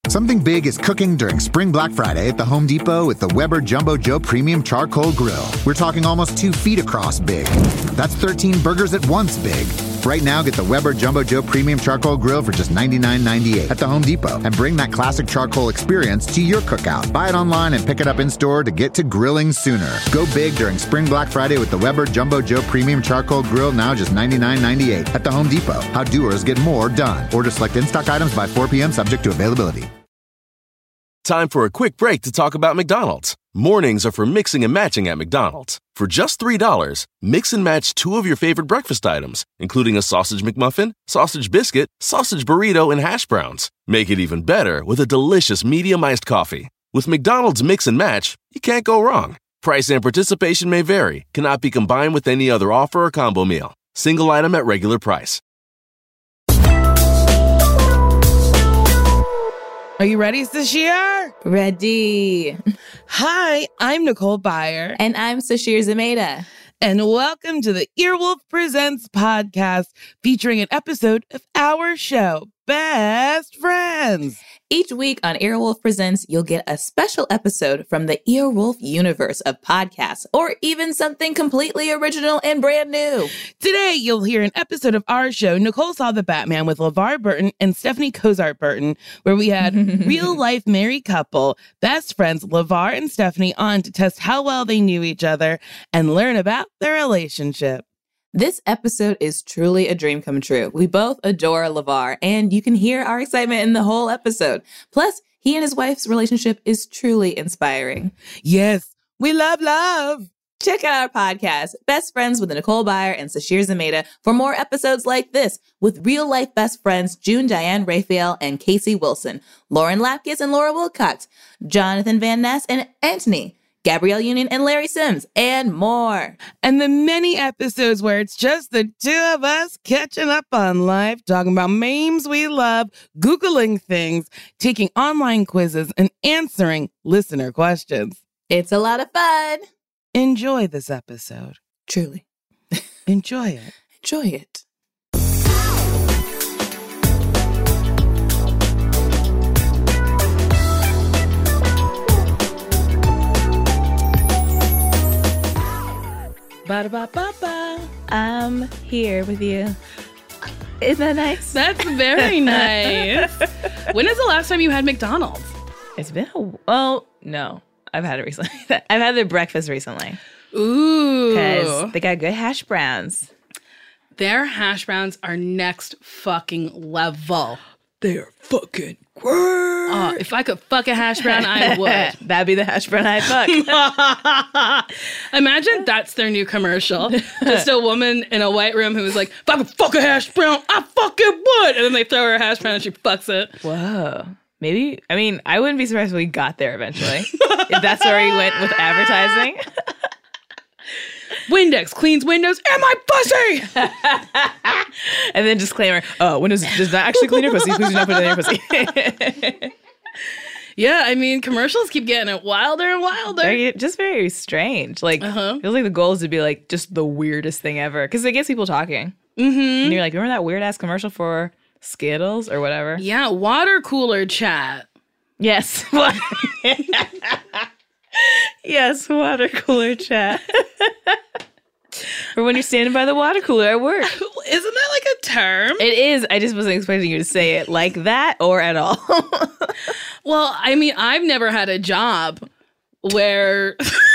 Something big is cooking during Spring Black Friday at the Home Depot with the Weber Jumbo Joe Premium Charcoal Grill. We're talking almost 2 feet across big. That's 13 burgers at once big. Right now, get the Weber Jumbo Joe Premium Charcoal Grill for just $99.98 at the Home Depot and bring that classic charcoal experience to your cookout. Buy it online and pick it up in-store to get to grilling sooner. Go big during Spring Black Friday with the Weber Jumbo Joe Premium Charcoal Grill, now just $99.98 at the Home Depot. How doers get more done. Order select in-stock items by 4 p.m. subject to availability. Time for a quick break to talk about McDonald's. Mornings are for mixing and matching at McDonald's. For just $3, mix and match 2 of your favorite breakfast items, including a sausage McMuffin, sausage biscuit, sausage burrito, and hash browns. Make it even better with a delicious medium iced coffee. With McDonald's Mix and Match, you can't go wrong. Price and participation may vary, cannot be combined with any other offer or combo meal. Single item at regular price. Are you ready, Sashir? Ready. Hi, I'm Nicole Byer. And I'm Sashir Zameda. And welcome to the Earwolf Presents podcast, featuring an episode of our show, Best Friends. Each week on Earwolf Presents, you'll get a special episode from the Earwolf universe of podcasts, or even something completely original and brand new. Today, you'll hear an episode of our show, Nicole Saw the Batman, with LeVar Burton and Stephanie Cozart Burton, where we had real-life married couple, best friends LeVar and Stephanie, on to test how well they knew each other and learn about their relationship. This episode is truly a dream come true. We both adore LeVar, and you can hear our excitement in the whole episode. Plus, he and his wife's relationship is truly inspiring. Yes, we love. Check out our podcast, Best Friends with Nicole Byer and Sashir Zameda, for more episodes like this with real-life best friends June Diane Raphael and Casey Wilson, Lauren Lapkus and Laura Wilcox, Jonathan Van Ness and Anthony, Gabrielle Union and Larry Sims, and more. And the many episodes where it's just the two of us catching up on life, talking about memes we love, Googling things, taking online quizzes, and answering listener questions. It's a lot of fun. Enjoy this episode. Truly. Enjoy it. Enjoy it. Ba-da-ba-ba-ba. I'm here with you. Isn't that nice? That's very nice. When is the last time you had McDonald's? It's been no. I've had it recently. I've had their breakfast recently. Ooh. Because they got good hash browns. Their hash browns are next fucking level. They're fucking great. If I could fuck a hash brown, I would. That'd be the hash brown I'd fuck. Imagine that's their new commercial. Just a woman in a white room who was like, if I could fuck a hash brown, I fucking would. And then they throw her a hash brown and she fucks it. Whoa. Maybe, I wouldn't be surprised if we got there eventually. If that's where he went with advertising. Windex cleans windows and my pussy! And then disclaimer, Windows does not actually clean your pussy. Please do not put it in your pussy. Yeah, commercials keep getting it wilder and wilder. They're just very strange. Like, feels like the goal is to be like just the weirdest thing ever. Because it gets people talking. Mm-hmm. And you're like, remember that weird ass commercial for Skittles or whatever? Yeah, water cooler chat. Yes. Yes, water cooler chat. Or when you're standing by the water cooler at work. Isn't that like a term? It is. I just wasn't expecting you to say it like that or at all. Well, I've never had a job where...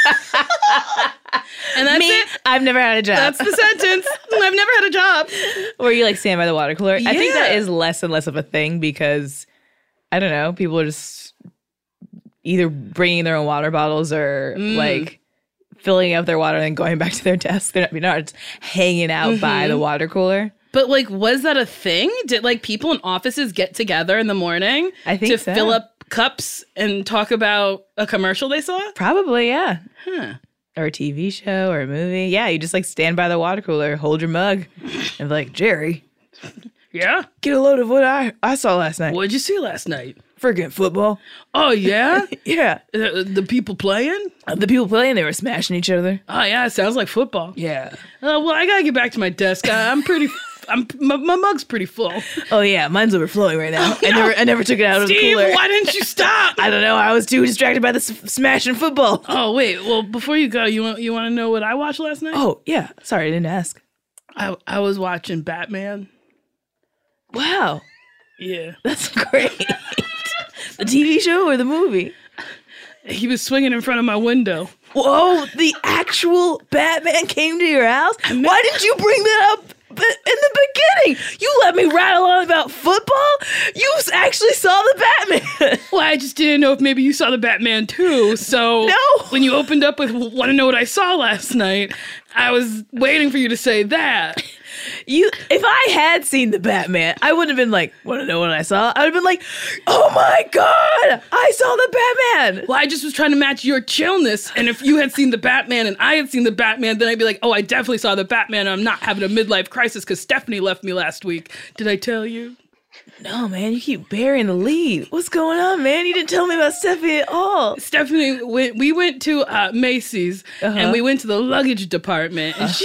And that's it. I've never had a job. That's the sentence. I've never had a job. Where you like stand by the water cooler. Yeah. I think that is less and less of a thing because, I don't know, people are just either bringing their own water bottles or like filling up their water and then going back to their desk. They're not just hanging out by the water cooler. But like, was that a thing? Did like people in offices get together in the morning to fill up cups and talk about a commercial they saw? Probably, yeah. Huh. Or a TV show or a movie. Yeah, you just like stand by the water cooler, hold your mug, and be like, Jerry. Yeah? Get a load of what I saw last night. What'd you see last night? Friggin' football. Oh, yeah? Yeah. The people playing? The people playing, they were smashing each other. Oh, yeah, it sounds like football. Yeah. Well, I gotta get back to my desk. I'm pretty my mug's pretty full. Oh yeah, mine's overflowing right now. I never took it out of the Steve, cooler. why didn't you stop? I don't know. I was too distracted by the smashing football. Oh wait, well before you go, you want to know what I watched last night? Oh yeah, sorry, I didn't ask. I was watching Batman. Wow, Yeah, that's great. The TV show or the movie? he was swinging in front of my window. Whoa, the actual Batman came to your house? Why didn't you bring that up in the beginning? You let me rattle on about football? You actually saw the Batman. Well, I just didn't know if maybe you saw the Batman too. So No. when you opened up with "Want to know what I saw last night," I was waiting for you to say that. If I had seen the Batman, I wouldn't have been like, want to know what I saw? I would have been like, oh my God, I saw the Batman. Well, I just was trying to match your chillness. And if you had seen the Batman and I had seen the Batman, then I'd be like, oh, I definitely saw the Batman. I'm not having a midlife crisis because Stephanie left me last week. Did I tell you? No, man, you keep burying the lead. What's going on, man? You didn't tell me about Stephanie at all. Stephanie, we went to Macy's and we went to the luggage department. And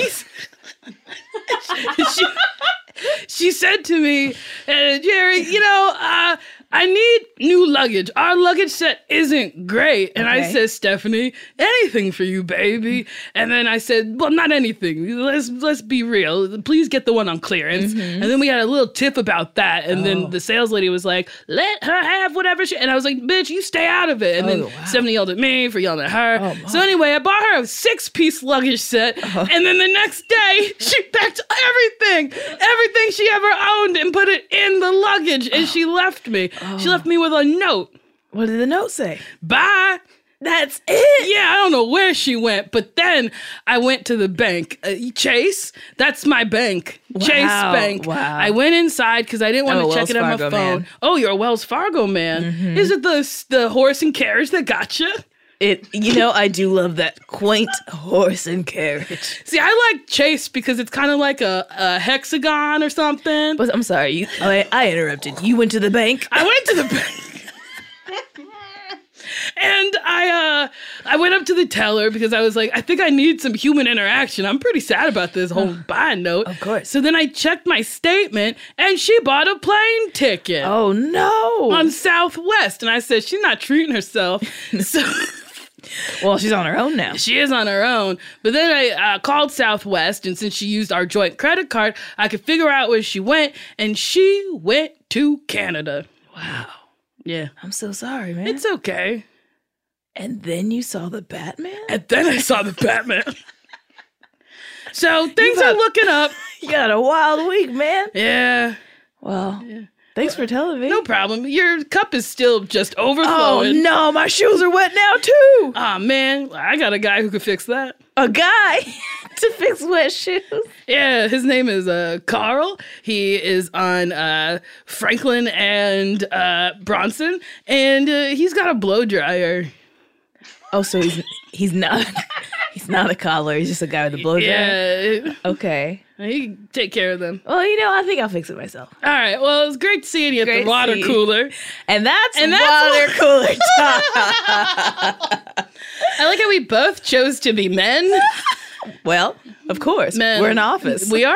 she said to me, Jerry, I need new luggage. Our luggage set isn't great. And I said, Stephanie, anything for you, baby. And then I said, well, not anything. Let's be real. Please get the one on clearance. And then we had a little tiff about that. And then the sales lady was like, let her have whatever she... And I was like, bitch, you stay out of it. And then Stephanie yelled at me for yelling at her. So anyway, I bought her a 6-piece luggage set. And then the next day, she packed everything she ever owned and put it in the luggage. And she left me. She left me with a note. What did the note say? Bye. That's it? Yeah, I don't know where she went, but then I went to the bank. Chase, that's my bank. Wow. Chase Bank. Wow. I went inside because I didn't want to check it on my phone. Man. Oh, you're a Wells Fargo man. Is it the horse and carriage that got you? I do love that quaint horse and carriage. See, I like Chase because it's kind of like a hexagon or something. But I'm sorry, I interrupted. You went to the bank? I went to the bank. And I went up to the teller because I was like, I think I need some human interaction. I'm pretty sad about this whole buying note. Of course. So then I checked my statement and she bought a plane ticket. Oh, no. On Southwest. And I said, she's not treating herself. So... Well, she's on her own now. She is on her own. But then I called Southwest, and since she used our joint credit card, I could figure out where she went, and she went to Canada. Wow. Yeah. I'm so sorry, man. It's okay. And then you saw the Batman? And then I saw the Batman. So things are looking up. You got a wild week, man. Yeah. Well, thanks for telling me. No problem. Your cup is still just overflowing. Oh, no, my shoes are wet now, too. Oh, man. I got a guy who could fix that. A guy to fix wet shoes? Yeah, his name is Carl. He is on Franklin and Bronson, and he's got a blow dryer. Oh, so he's not a cobbler. He's just a guy with a blow dryer? Yeah. Okay. He can take care of them. Well, I think I'll fix it myself. All right. Well, it was great seeing you at the water cooler. And that's water cooler time. I like how we both chose to be men. Well, of course. Men. We're in office. We are.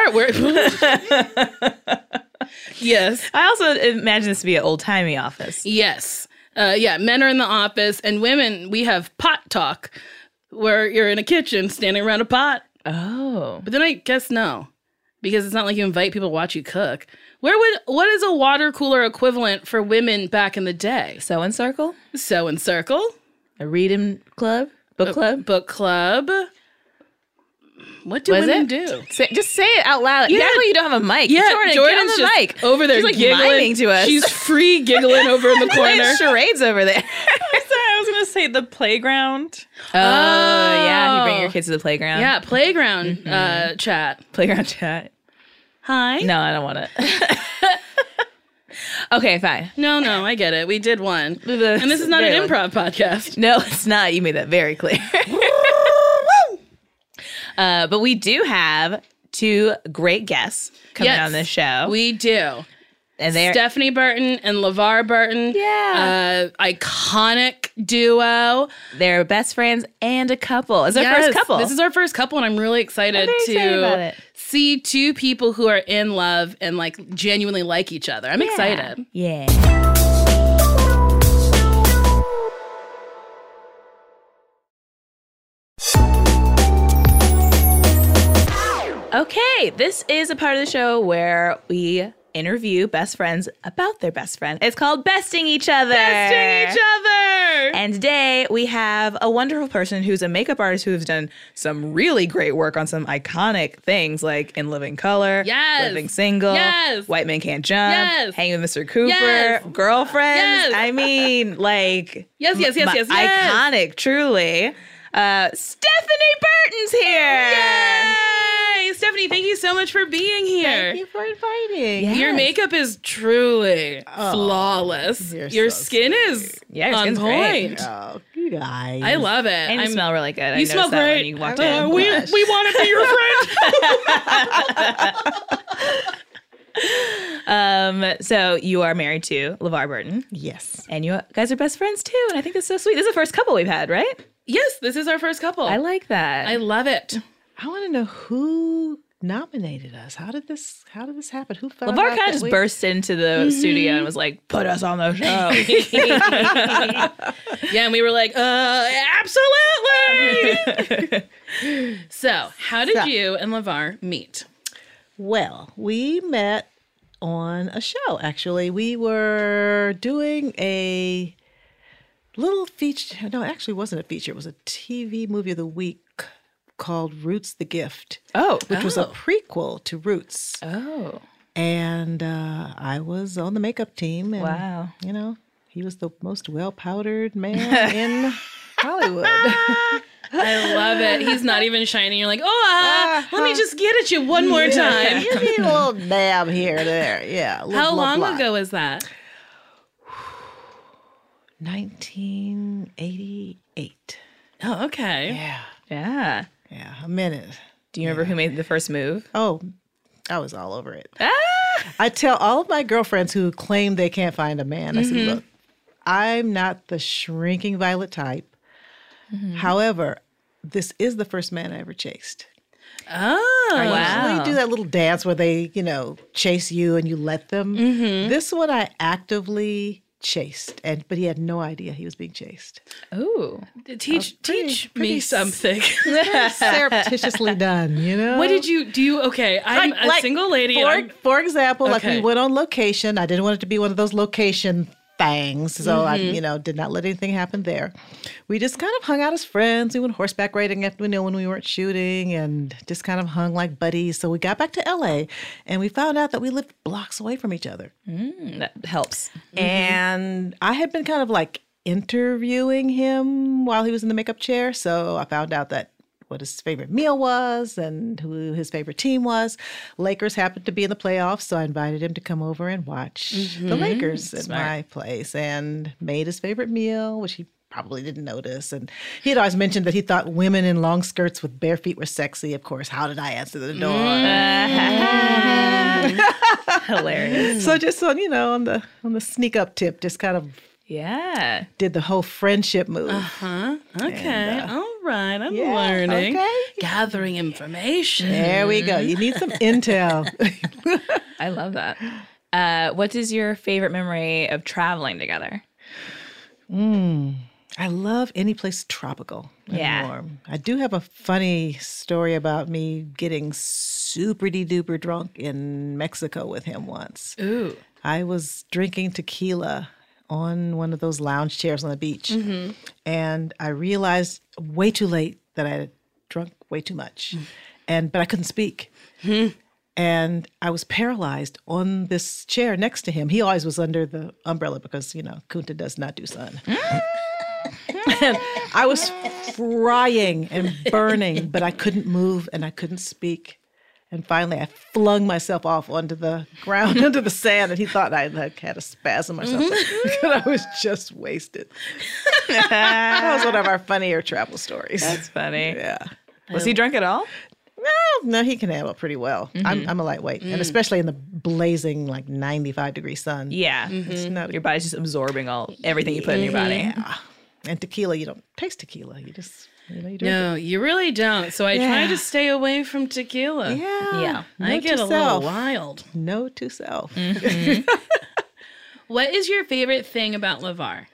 Yes. I also imagine this to be an old-timey office. Yes. Men are in the office, and women, we have pot talk, where you're in a kitchen standing around a pot. Oh. But then I guess no, because it's not like you invite people to watch you cook. What is a water cooler equivalent for women back in the day? Sewing circle? Sewing circle. A reading club? Book club? Book club. What do women do? Just say it out loud. Yeah. Exactly, you don't have a mic. Yeah, Jordan's just the mic. over there. She's like giggling. miming to us. She's free giggling over in the corner. Playing charades over there. I was going to say the playground. Oh, yeah. You bring your kids to the playground. Yeah, playground chat. Playground chat. Hi. No, I don't want it. Okay, fine. No, I get it. We did one. And this is not an improv podcast. No, it's not. You made that very clear. But we do have two great guests coming on this show. We do. And they're Stephanie Burton and LeVar Burton. Yeah. Iconic duo. They're best friends and a couple. It's our first couple. This is our first couple, and I'm really excited I'm very excited about to it. see two people who are in love and like genuinely like each other. I'm excited. Yeah. Okay, this is a part of the show where we interview best friends about their best friend. It's called Besting Each Other. Besting each other. And today we have a wonderful person who's a makeup artist who has done some really great work on some iconic things like In Living Color, Yes. Living Single, Yes. White Men Can't Jump, Yes. Hanging with Mr. Cooper, Yes. Girlfriends. Yes. I mean, like, Yes. iconic, truly. Stephanie Burton's here. Yay! Stephanie, thank you so much for being here. Thank you for inviting. Yes. Your makeup is truly flawless. you're Your so skin is Yeah, your on skin's point. great. Oh, you guys. I love it. And you smell really good. You smell noticed that when great. you walked We in. want to be your friend. So you are married to LeVar Burton. Yes. And you guys are best friends too. And I think that's so sweet. This is the first couple we've had, right? Yes, this is our first couple. I like that. I love it. I want to know who nominated us. How did this happen? Who found LeVar out kind that of just we- burst into the studio and was like, put us on the show. Yeah, and we were like, absolutely. So, how did you and LeVar meet? Well, we met on a show, actually. We were doing a little feature. No, it actually wasn't a feature. It was a TV movie of the week called Roots the Gift, which was a prequel to Roots. Oh. And I was on the makeup team. And, Wow. You know, he was the most well-powdered man in Hollywood. I love it. He's not even shining. You're like, let me just get at you one more time. You need a little dab here or there. Yeah. a little How blah, long blah. ago was that? 1988. Oh, okay. Yeah. Yeah. Yeah, a minute. Do you remember who made the first move? Oh, I was all over it. I tell all of my girlfriends who claim they can't find a man, I said, look, I'm not the shrinking violet type. However, this is the first man I ever chased. Oh, I wow. usually do that little dance where they, chase you and you let them. This one I actively chased, but he had no idea he was being chased. Ooh. teach me something. Surreptitiously done, What did you do? Okay, I'm a single lady. For example, like Okay. we went on location. I didn't want it to be one of those location things, so I, did not let anything happen there. We just kind of hung out as friends. We went horseback riding after when we weren't shooting, and just kind of hung like buddies. So we got back to LA, and we found out that we lived blocks away from each other. That helps. And I had been kind of like interviewing him while he was in the makeup chair, so I found out that what his favorite meal was and who his favorite team was. Lakers happened to be in the playoffs, so I invited him to come over and watch the Lakers at my place and made his favorite meal, which he probably didn't notice. And he had always mentioned that he thought women in long skirts with bare feet were sexy. Of course, how did I answer the door? Hilarious. So just on, on the sneak up tip, just kind of Yeah. did the whole friendship move. Okay, all right. I'm yeah, learning, okay. gathering information. There we go. You need some intel. I love that. What is your favorite memory of traveling together? I love any place tropical and Yeah. warm. I do have a funny story about me getting super-duper drunk in Mexico with him once. Ooh. I was drinking tequila on one of those lounge chairs on the beach. And I realized way too late that I had drunk way too much. But I couldn't speak. And I was paralyzed on this chair next to him. He always was under the umbrella because, Kunta does not do sun. And I was frying and burning, but I couldn't move and I couldn't speak. And finally, I flung myself off onto the ground, into the sand, and he thought I had a spasm or something because I was just wasted. That was one of our funnier travel stories. That's funny. Yeah. Was he drunk at all? No, he can handle it pretty well. I'm a lightweight, and especially in the blazing 95-degree sun. Yeah. It's not Your body's just absorbing everything you put in your body. Yeah. And tequila, you don't taste tequila. You just You drink No, you really don't. So I try to stay away from tequila. it. Yeah. I Note get to a self. little wild. Note to self. What is your favorite thing about LeVar?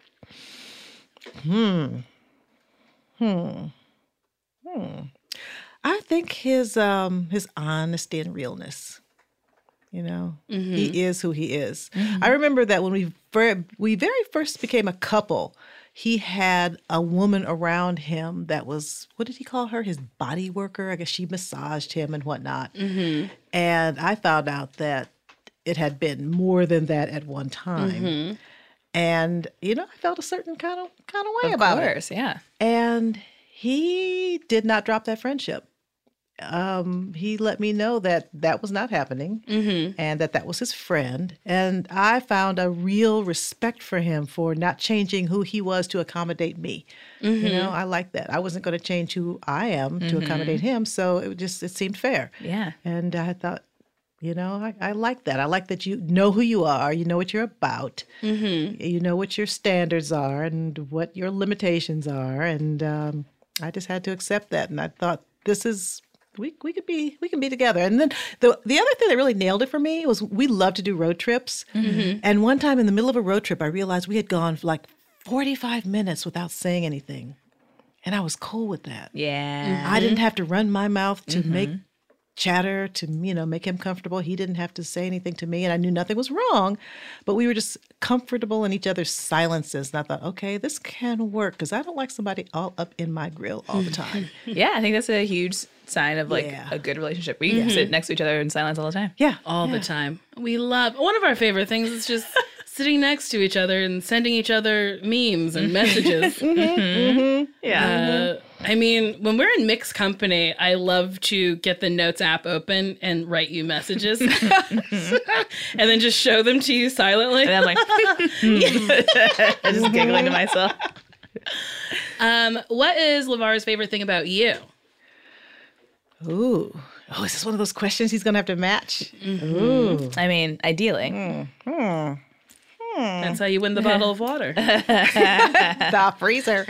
I think his honesty and realness. You know, he is who he is. I remember that when we very first became a couple, he had a woman around him that was, what did he call her? His body worker. I guess she massaged him and whatnot. And I found out that it had been more than that at one time. And, you know, I felt a certain kind of way about it. Of course, yeah. And he did not drop that friendship. He let me know that was not happening and that was his friend. And I found a real respect for him for not changing who he was to accommodate me. You know, I like that. I wasn't going to change who I am to accommodate him. So it seemed fair. Yeah. And I thought, you know, I like that. I like that you know who you are. You know what you're about. You know what your standards are and what your limitations are. And I just had to accept that. And I thought, this is... We can be together. And then the other thing that really nailed it for me was we love to do road trips. And one time in the middle of a road trip, I realized we had gone for like 45 minutes without saying anything. And I was cool with that. Yeah. I didn't have to run my mouth to make chatter, to, you know, make him comfortable. He didn't have to say anything to me, and I knew nothing was wrong, but we were just comfortable in each other's silences. And I thought, okay, this can work, because I don't like somebody all up in my grill all the time. Yeah, I think that's a huge sign of like a good relationship. We sit next to each other in silence all the time. Yeah. All the time. We love, one of our favorite things is just sitting next to each other and sending each other memes and messages. I mean, when we're in mixed company, I love to get the Notes app open and write you messages and then just show them to you silently. And I'm like, just giggling to myself. What is LeVar's favorite thing about you? Ooh. Oh, is this one of those questions he's going to have to match? Ooh. I mean, ideally. That's how you win the bottle of water. The freezer.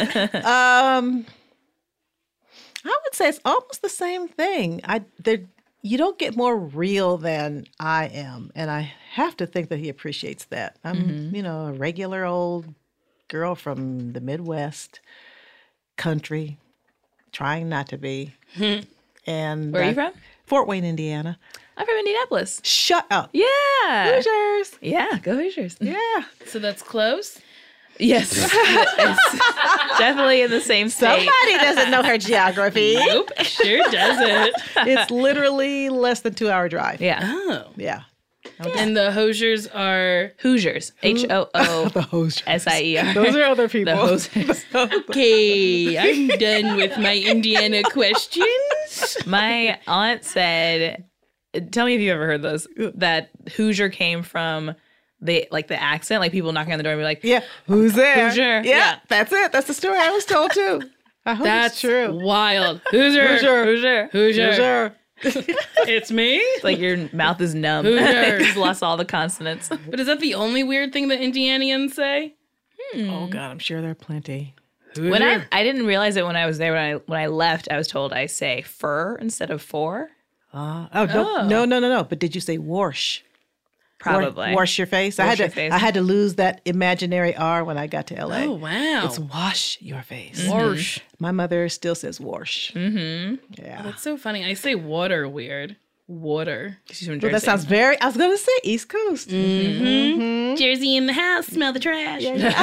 I would say it's almost the same thing. You don't get more real than I am, and I have to think that he appreciates that. I'm, you know, a regular old girl from the Midwest, country, trying not to be. And Where are you from? Fort Wayne, Indiana. I'm from Indianapolis. Shut up. Yeah. Hoosiers. Yeah, go Hoosiers. Yeah. So that's close? Yes. It's definitely in the same state. Somebody doesn't know her geography. Nope, sure doesn't. It's literally less than 2-hour drive. Yeah. Oh. Yeah. And the Hoosiers are... Hoosiers. HOOSIER. The Hoosiers. Those are other people. The Hoosiers. Okay, I'm done with my Indiana questions. My aunt said, tell me if you ever heard this, that Hoosier came from the accent, like people knocking on the door and be like, Yeah. Who's there? Hoosier. Yeah. That's it. That's the story I was told too. I hope That's it's true. wild. Hoosier. Hoosier. Hoosier. It's me? It's like your mouth is numb. Hoosier. Just lost all the consonants. But is that the only weird thing that Indianians say? Oh God, I'm sure there are plenty. When I didn't realize it when I was there. When I left, I was told I say fur instead of for. No. But did you say wash? Probably. Wash your face. Wash your face. I had to lose that imaginary R when I got to LA. Oh, wow. It's wash your face. Wash. My mother still says wash. Yeah. That's so funny. I say water weird. Water. She's from Well, Jersey. that sounds very, I was going to say East Coast. Jersey in the house. Smell the trash.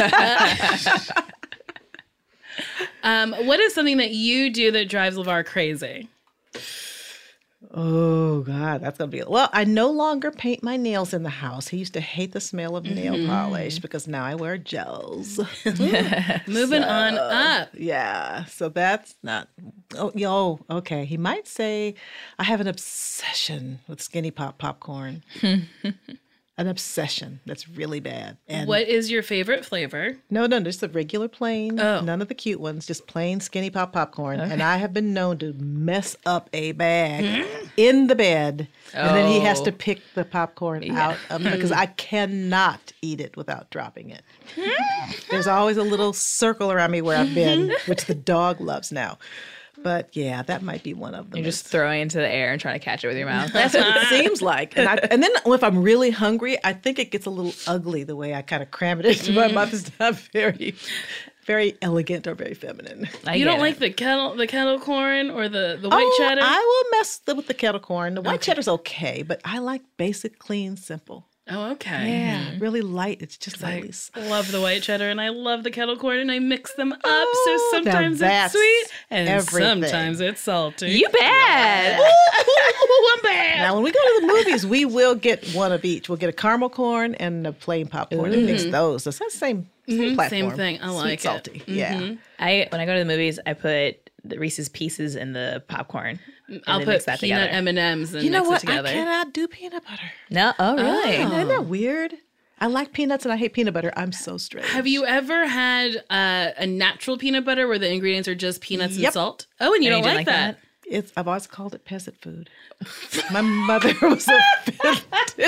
What is something that you do that drives LeVar crazy? Oh, God, that's going to be... Well, I no longer paint my nails in the house. He used to hate the smell of nail polish because now I wear gels. Moving on up. Yeah, so that's not... Oh, okay. He might say I have an obsession with Skinny Pop popcorn. an obsession that's really bad. And What is your favorite flavor? No, just the regular plain, none of the cute ones, just plain skinny pop popcorn. Okay. And I have been known to mess up a bag in the bed, and then he has to pick the popcorn out of it because I cannot eat it without dropping it. There's always a little circle around me where I've been, which the dog loves now. But yeah, that might be one of them. You're just throwing it into the air and trying to catch it with your mouth. That's what it seems like. And then if I'm really hungry, I think it gets a little ugly the way I kind of cram it into my mouth. It's not very, very elegant or very feminine. You don't like the kettle corn or the white cheddar? I will mess with the kettle corn. The white cheddar's okay, but I like basic, clean, simple. Oh, okay. Yeah, really light. It's just lightly. I love the white cheddar and I love the kettle corn and I mix them up. So sometimes it's sweet and sometimes it's salty. You bad. I'm bad. Now, when we go to the movies, we will get one of each. We'll get a caramel corn and a plain popcorn and mix those. It's the same platform. Same thing. I like Sweet, salty. it. Yeah. When I go to the movies, I put the Reese's Pieces in the popcorn. I'll put peanut together. M&Ms and You know mix what? it together. I cannot do peanut butter. No, really? Isn't that weird? I like peanuts and I hate peanut butter. I'm so strange. Have you ever had a natural peanut butter where the ingredients are just peanuts and salt? Oh, and you don't like that? I've always called it peasant food. My mother was offended.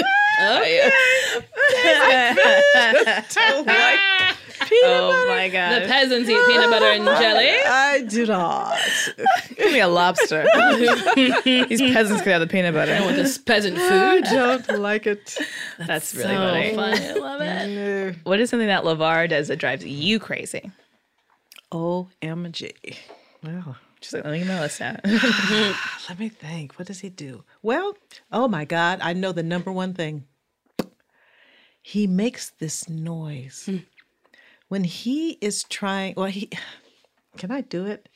Don't like Oh my god! The peasants eat peanut butter and jelly. I do not. Give me a lobster. These peasants could have the peanut butter. I want this peasant I food. don't like it. That's really funny. I love it. What is something that LeVar does that drives you crazy? OMG. Well, Just like, let me get my list out. let me think. What does he do? Well, oh my God. I know the number one thing. He makes this noise. When he is trying, can I do it?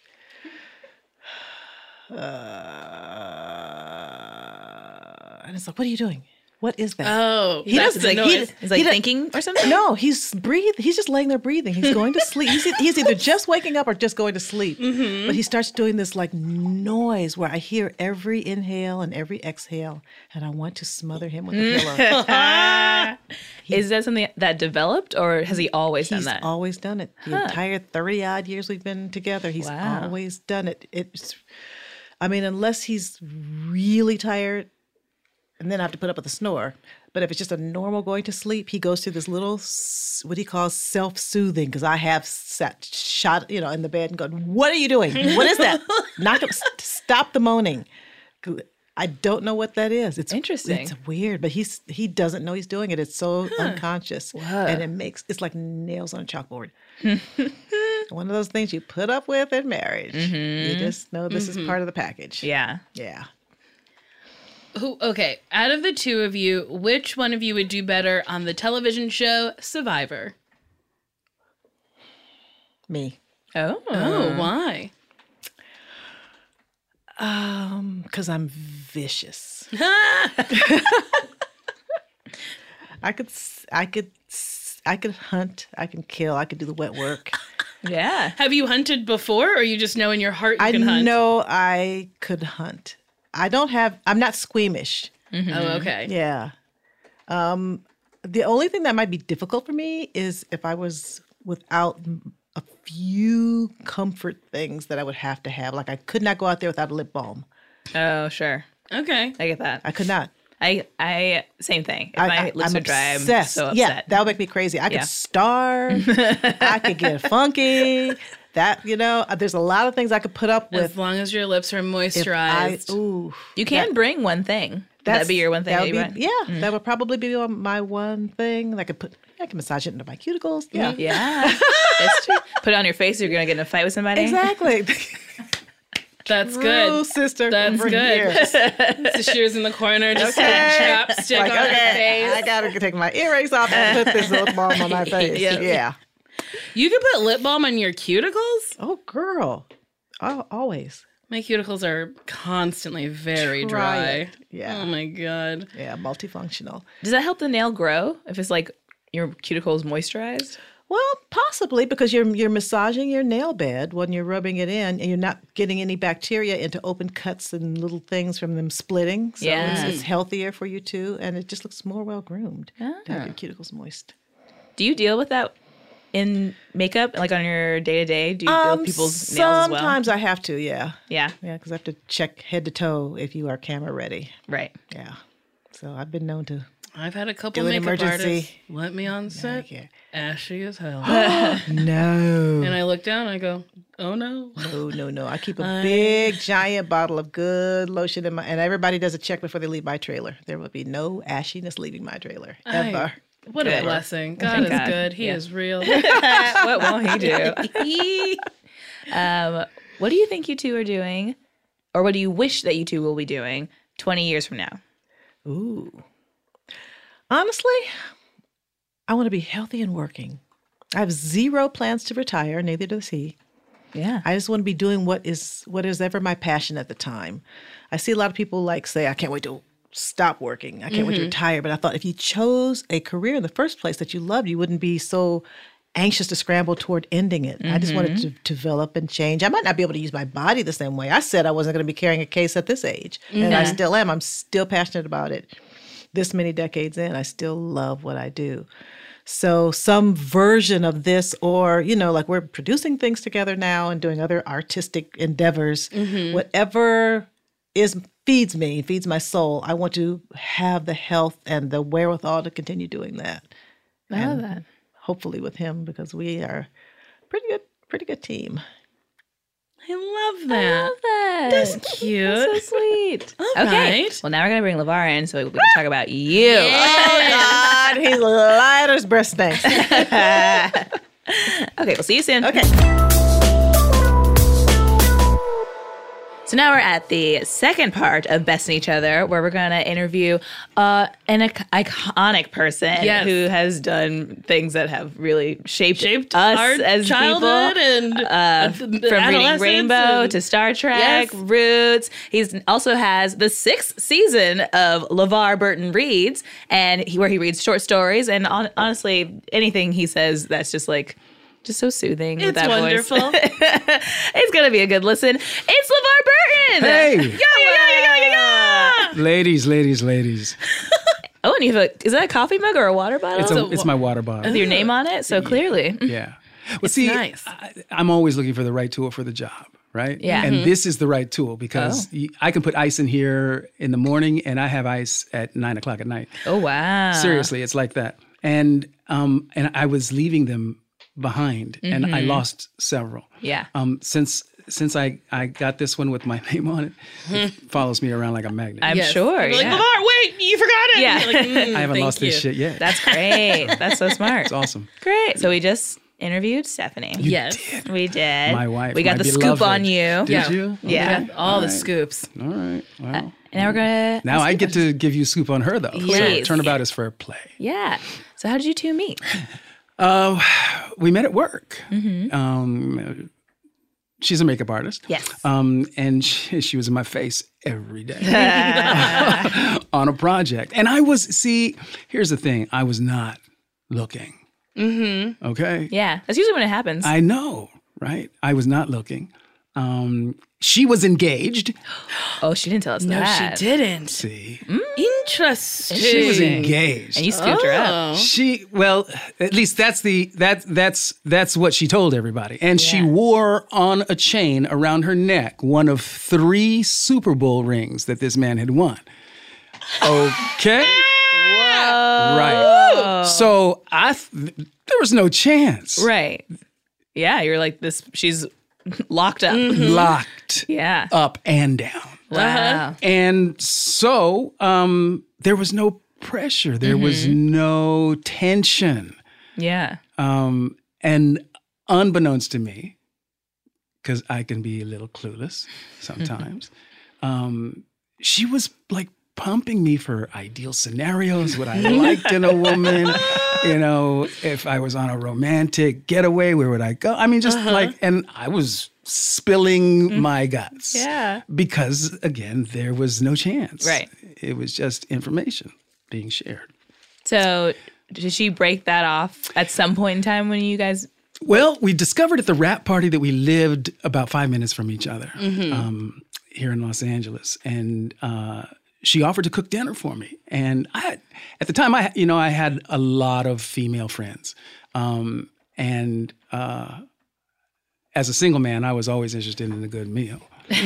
And it's like, what are you doing? What is that? Oh, He that's doesn't the like- noise. He's like thinking or something? No, he's just laying there breathing. He's going to sleep. He's either just waking up or just going to sleep. But he starts doing this like noise where I hear every inhale and every exhale, and I want to smother him with a pillow. Is that something that developed or has he always done He's that? always done it. The entire 30-odd years we've been together, he's Wow. always done it. Unless he's really tired, and then I have to put up with a snore. But if it's just a normal going to sleep, he goes through this little, what he calls self-soothing, because I have shot, in the bed and gone, what are you doing? What is that? Stop the moaning. I don't know what that is. It's Interesting. It's weird, but he doesn't know he's doing it. It's so unconscious. And it's like nails on a chalkboard. One of those things you put up with in marriage. You just know this is part of the package. Yeah. Yeah. Okay, out of the two of you, which one of you would do better on the television show Survivor? Me. Oh. Oh, why? Because I'm vicious. I could hunt. I can kill. I could do the wet work. Yeah. Have you hunted before, or you just know in your heart you I can hunt? know I could hunt. I'm not squeamish. Oh, okay. Yeah. The only thing that might be difficult for me is if I was without a few comfort things that I would have to have. Like I could not go out there without a lip balm. Oh, sure. Okay. I get that. I could not. I same thing. If my lips I'm are dry, I'm obsessed. so upset. Yeah, that would make me crazy. I could starve. I could get funky. There's a lot of things I could put up with. As long as your lips are moisturized. You can bring one thing. That'd be your one thing. That would be, that would probably be my one thing. I can massage it into my cuticles. Yeah, Yeah. That's true. Put it on your face, you're going to get in a fight with somebody. exactly. That's True, good. sister. That's for good. years. So she's in the corner, just a chapstick Like, on her okay, face. I gotta take my earrings off and put this lip balm on my face. Yeah. You can put lip balm on your cuticles? Oh, girl. Oh, always. My cuticles are constantly very Try dry. it. Yeah. Oh my God. Yeah, multifunctional. Does that help the nail grow if it's like your cuticles moisturized? Well, possibly because you're massaging your nail bed when you're rubbing it in, and you're not getting any bacteria into open cuts and little things from them splitting. So it's healthier for you too, and it just looks more well groomed to have your cuticles moist. Do you deal with that in makeup, like on your day to day? Do you deal with people's nails as well? Sometimes I have to, yeah, Yeah. because I have to check head to toe if you are camera ready. Right. Yeah, so I've been known to. I've had a couple Do an makeup emergency. artists let me on set, Yeah. ashy as hell. No. And I look down and I go, oh no. No. I keep a big, giant bottle of good lotion in my, and everybody does a check before they leave my trailer. There will be no ashiness leaving my trailer, ever. What a blessing. God is God. good. He is real. What won't he do? What do you think you two are doing, or what do you wish that you two will be doing 20 years from now? Ooh. Honestly, I want to be healthy and working. I have zero plans to retire, neither does he. Yeah. I just want to be doing what is ever my passion at the time. I see a lot of people say, I can't wait to stop working. I can't wait to retire. But I thought if you chose a career in the first place that you loved, you wouldn't be so anxious to scramble toward ending it. I just wanted to develop and change. I might not be able to use my body the same way. I said I wasn't going to be carrying a case at this age. And I still am. I'm still passionate about it. This many decades in, I still love what I do. So some version of this, or, like we're producing things together now and doing other artistic endeavors, whatever feeds me, feeds my soul, I want to have the health and the wherewithal to continue doing that. I love that. Hopefully with him, because we are pretty good team. I love that. that. That's cute. That's so sweet. Okay. right. Well, now we're going to bring LeVar in so we can talk about you. Oh, God, he's light as breast snakes. Okay, we'll see you soon. Okay. So now we're at the second part of Best in Each Other, where we're going to interview an iconic person who has done things that have really shaped us our as childhood people. and From reading Rainbow to Star Trek, Roots. He's also has the 6th season of LeVar Burton Reads, and where he reads short stories. And honestly, anything he says that's just so soothing with It's that wonderful. voice. It's going to be a good listen. It's LeVar Burton! Hey! Yeah! Ladies. Oh, and you have is that a coffee mug or a water bottle? It's my water bottle. With your name on it, so clearly. Yeah. Well, see, nice. I'm always looking for the right tool for the job, right? Yeah. And this is the right tool because I can put ice in here in the morning and I have ice at 9:00 at night. Oh, wow. Seriously, it's like that. And I was leaving them behind and I lost several. Yeah. Since I got this one with my name on it, it follows me around like a magnet. I'm sure. You're like, Yeah. LeVar, wait, you forgot it. Yeah. You're like, I haven't thank lost you. this shit yet. That's great. That's so smart. It's awesome. Great. So we just interviewed Stephanie. Yes. We did. My wife. We got my the scoop beloved. on you. Did you? Yeah. All the scoops. All right. Well. And now we're going to... Now I get to give you a scoop on her, though. Please. So turnabout is fair play. Yeah. So how did you two meet? We met at work. Mm-hmm. She's a makeup artist. Yes. And she was in my face every day on a project. And here's the thing. I was not looking. Mm-hmm. Okay? Yeah. That's usually when it happens. I know, right? I was not looking. She was engaged. Oh, she didn't tell us No, that. she didn't. See? Interesting. She was engaged. And you scooped her up. At least that's what she told everybody. And she wore on a chain around her neck one of 3 Super Bowl rings that this man had won. Okay? Whoa. Right. So there was no chance. Right. Yeah, you're like this. She's locked up. Locked Yeah. up and down. Wow. And so there was no pressure. There was no tension. Yeah. And unbeknownst to me, because I can be a little clueless sometimes, she was like pumping me for ideal scenarios, what I liked in a woman. If I was on a romantic getaway, where would I go? I mean, just and I was spilling my guts. Yeah. Because, again, there was no chance. Right. It was just information being shared. So did she break that off at some point in time when you guys? Well, we discovered at the rap party that we lived about 5 minutes from each other here in Los Angeles. And she offered to cook dinner for me. And at the time, I had a lot of female friends. And as a single man, I was always interested in a good meal.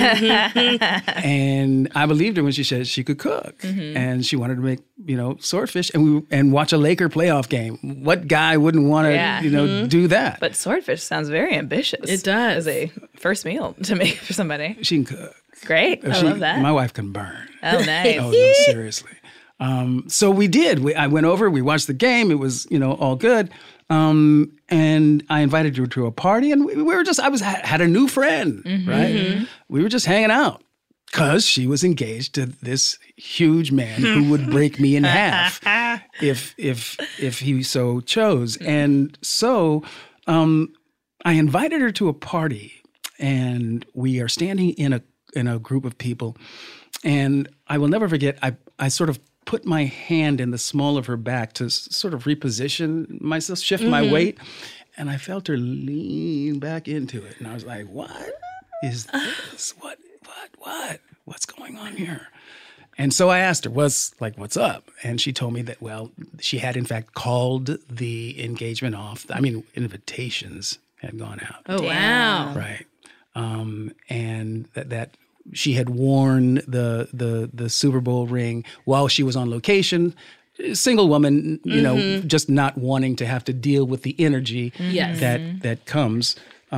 And I believed her when she said she could cook, and she wanted to make swordfish and watch a Laker playoff game. What guy wouldn't want to do that? But swordfish sounds very ambitious. It does. As a first meal to make for somebody. She can cook. Great, I love that. My wife can burn. Oh, nice. Oh, no, seriously. So we did. I went over. We watched the game. It was all good. And I invited her to a party, and we were just, had a new friend, right? We were just hanging out because she was engaged to this huge man who would break me in half if he so chose. And so I invited her to a party, and we are standing in a group of people, and I will never forget, I sort of put my hand in the small of her back to sort of reposition myself, shift my weight. And I felt her lean back into it. And I was like, what is this? What's going on here? And so I asked her, what's up? And she told me that, she had in fact called the engagement off. I mean, invitations had gone out. Oh, wow. Right. And that she had worn the Super Bowl ring while she was on location. Single woman, just not wanting to have to deal with the energy that comes.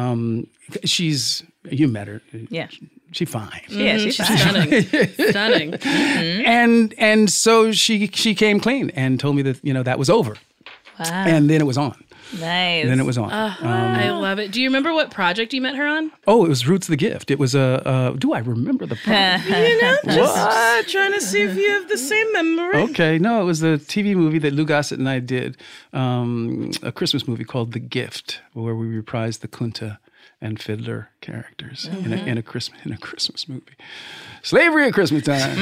You met her. Yeah. She's fine. Yeah, she's fine. Stunning. And so she came clean and told me that, that was over. Wow. And then it was on. Nice. And then it was on. I love it. Do you remember what project you met her on? Oh, it was Roots the Gift. It was do I remember the project? Just trying to see if you have the same memory. Okay, no, it was the TV movie that Lou Gossett and I did, a Christmas movie called The Gift, where we reprised the Kunta and Fiddler characters in a Christmas movie. Slavery at Christmas time.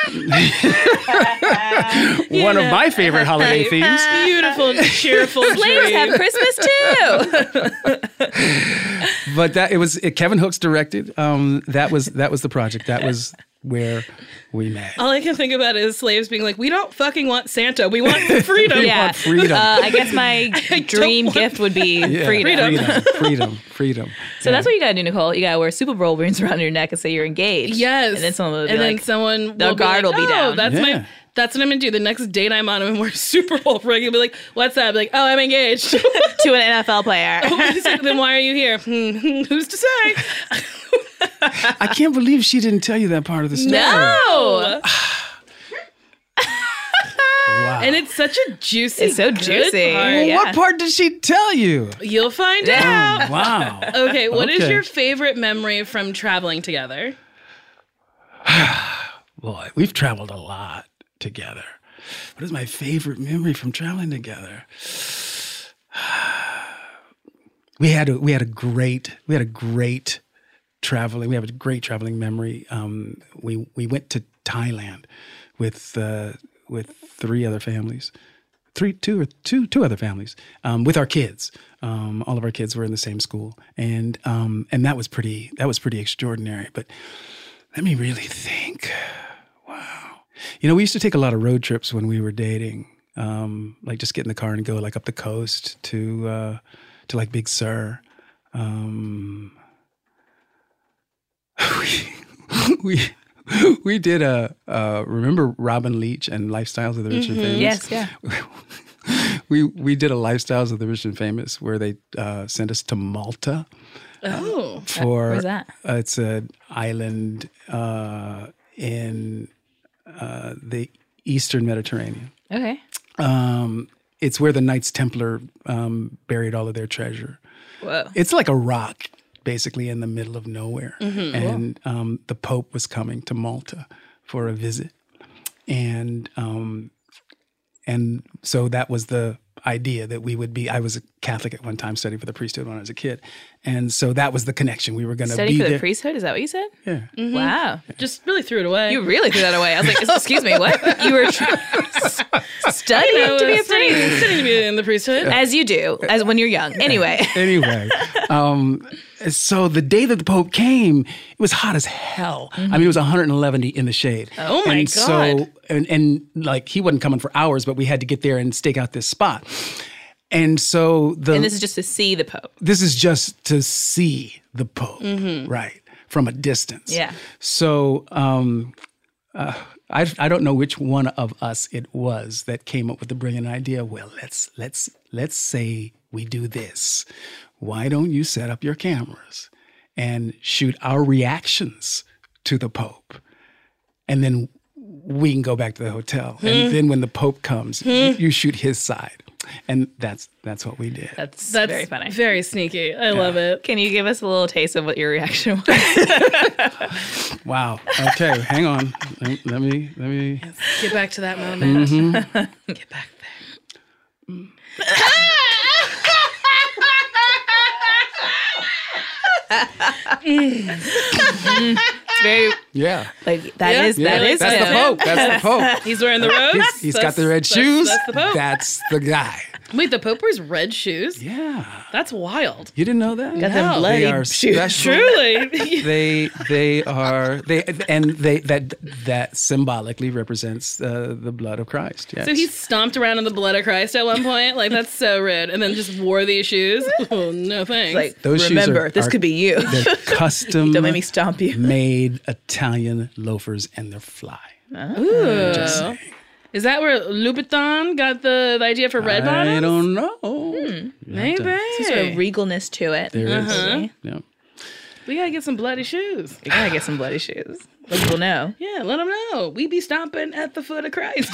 One of my favorite holiday themes. Beautiful, cheerful Slaves have Christmas too. But Kevin Hooks directed. That was the project. That was where we met. All I can think about is slaves being like, we don't fucking want Santa. We want freedom. Yeah. We want freedom. I guess my dream gift would be freedom. Freedom. So that's what you gotta do, Nicole. You gotta wear Super Bowl rings around your neck and say you're engaged. Yes. And then someone will be like, the guard will be down. That's what I'm gonna do. The next date I'm on, I'm gonna wear a Super Bowl ring and be like, what's that? I'll be like, oh, I'm engaged. To an NFL player. Then why are you here? Who's to say? I can't believe she didn't tell you that part of the story. No. Wow. And it's such a juicy. It's so juicy. Well, Yeah. what part did she tell you? You'll find out. Oh, wow. Okay, what is your favorite memory from traveling together? Boy, we've traveled a lot together. What is my favorite memory from traveling together? We had a great traveling. We have a great traveling memory. We went to Thailand with three other families, two other families, with our kids. All of our kids were in the same school, and that was pretty extraordinary. But let me really think. Wow, we used to take a lot of road trips when we were dating. Like just get in the car and go like up the coast to like Big Sur. We did remember Robin Leach and Lifestyles of the Rich and Famous? Yes, yeah. We did a Lifestyles of the Rich and Famous where they sent us to Malta. Oh. Where's that? It's an island in the Eastern Mediterranean. Okay. It's where the Knights Templar buried all of their treasure. Whoa. It's like a rock, basically in the middle of nowhere. And the Pope was coming to Malta for a visit. And so that was the idea that we would be, I was Catholic at one time, studied for the priesthood when I was a kid. And so that was the connection. We were going to be Study for there. the priesthood? Is that what you said? Yeah. Wow. Just really threw it away. You really threw that away. I was like, excuse me, what? You were studying to be a priest? Studying to be in the priesthood. As you do, as when you're young. Anyway. Anyway, so the day that the Pope came, it was hot as hell. I mean, it was 111 in the shade. Oh my and God. So, and like he wasn't coming for hours, but we had to get there and stake out this spot. And so And this is just to see the Pope. this is just to see the Pope, right, from a distance. Yeah. So I don't know which one of us it was that came up with the brilliant idea. Well, let's say we do this. Why don't you set up your cameras and shoot our reactions to the Pope, and then we can go back to the hotel. And then when the Pope comes, you shoot his side. And that's what we did. That's Very funny. Very sneaky. I love it. Can you give us a little taste of what your reaction was? Wow. Okay, hang on. Let me. Get back to that moment. Get back there. It's very Yeah. like that is That's the Pope. That's the Pope. He's wearing the robes. He's got the red shoes. That's the Pope. That's the guy. Wait, the Pope wears red shoes? Yeah. That's wild. You didn't know that? got them bloody They are shoes. special. Truly. That symbolically represents the blood of Christ. Yes. So he stomped around in the blood of Christ at one point? Like, that's so rude. And then just wore these shoes? Oh, no thanks. like Those shoes remember, this are- could be you. They're custom Don't make me stomp you. made Italian loafers, and they're fly. Ooh. Just saying. Is that where Louboutin got the idea for red bottoms? I don't know. Maybe. Some sort of regalness to it. There is. See? Yeah. We gotta get some bloody shoes. You gotta get some bloody shoes. Let people know. Yeah, let them know. We be stomping at the foot of Christ.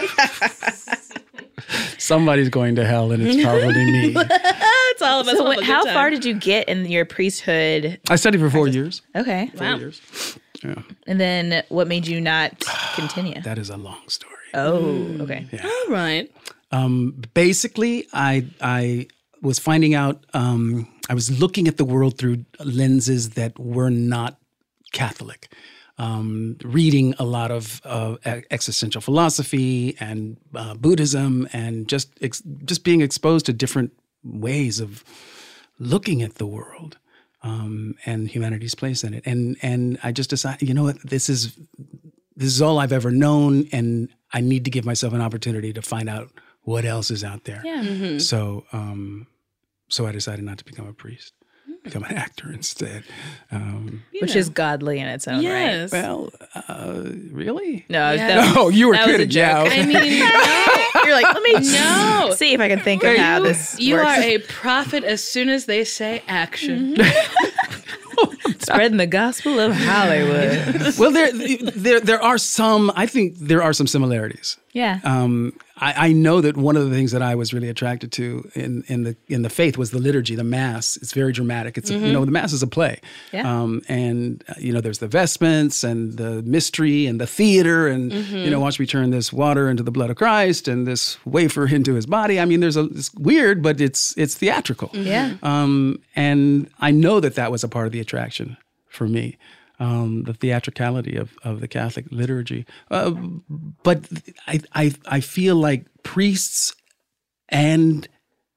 Somebody's going to hell, and it's probably me. It's all of us. So We'll have a how good far time. did you get in your priesthood? I studied for 4 years. Okay. 4 years. Yeah. And then what made you not continue? That is a long story. Oh, okay. All right. Basically, I was finding out, I was looking at the world through lenses that were not Catholic. Reading a lot of existential philosophy and Buddhism, and just being exposed to different ways of looking at the world and humanity's place in it. And I just decided, you know what, this is all I've ever known, and I need to give myself an opportunity to find out what else is out there. Yeah. So I decided not to become a priest, become an actor instead. Which is godly in its own right. Yes. Well, really? No, Yeah. Oh, you were that was a kidding. Yeah. joke. okay. I mean, no. You're like, let me No. see if I can think of how this You works. are a prophet as soon as they say action. Spreading the gospel of Hollywood. Well, there are some. I think there are some similarities. Yeah. I know that one of the things that I was really attracted to in the faith was the liturgy, the Mass. It's very dramatic. It's the Mass is a play. Yeah. And there's the vestments and the mystery and the theater and watch me turn this water into the blood of Christ and this wafer into His body. I mean, it's weird, but it's theatrical. Yeah. And I know that was a part of the attraction for me. The theatricality of the Catholic liturgy. But I feel like priests and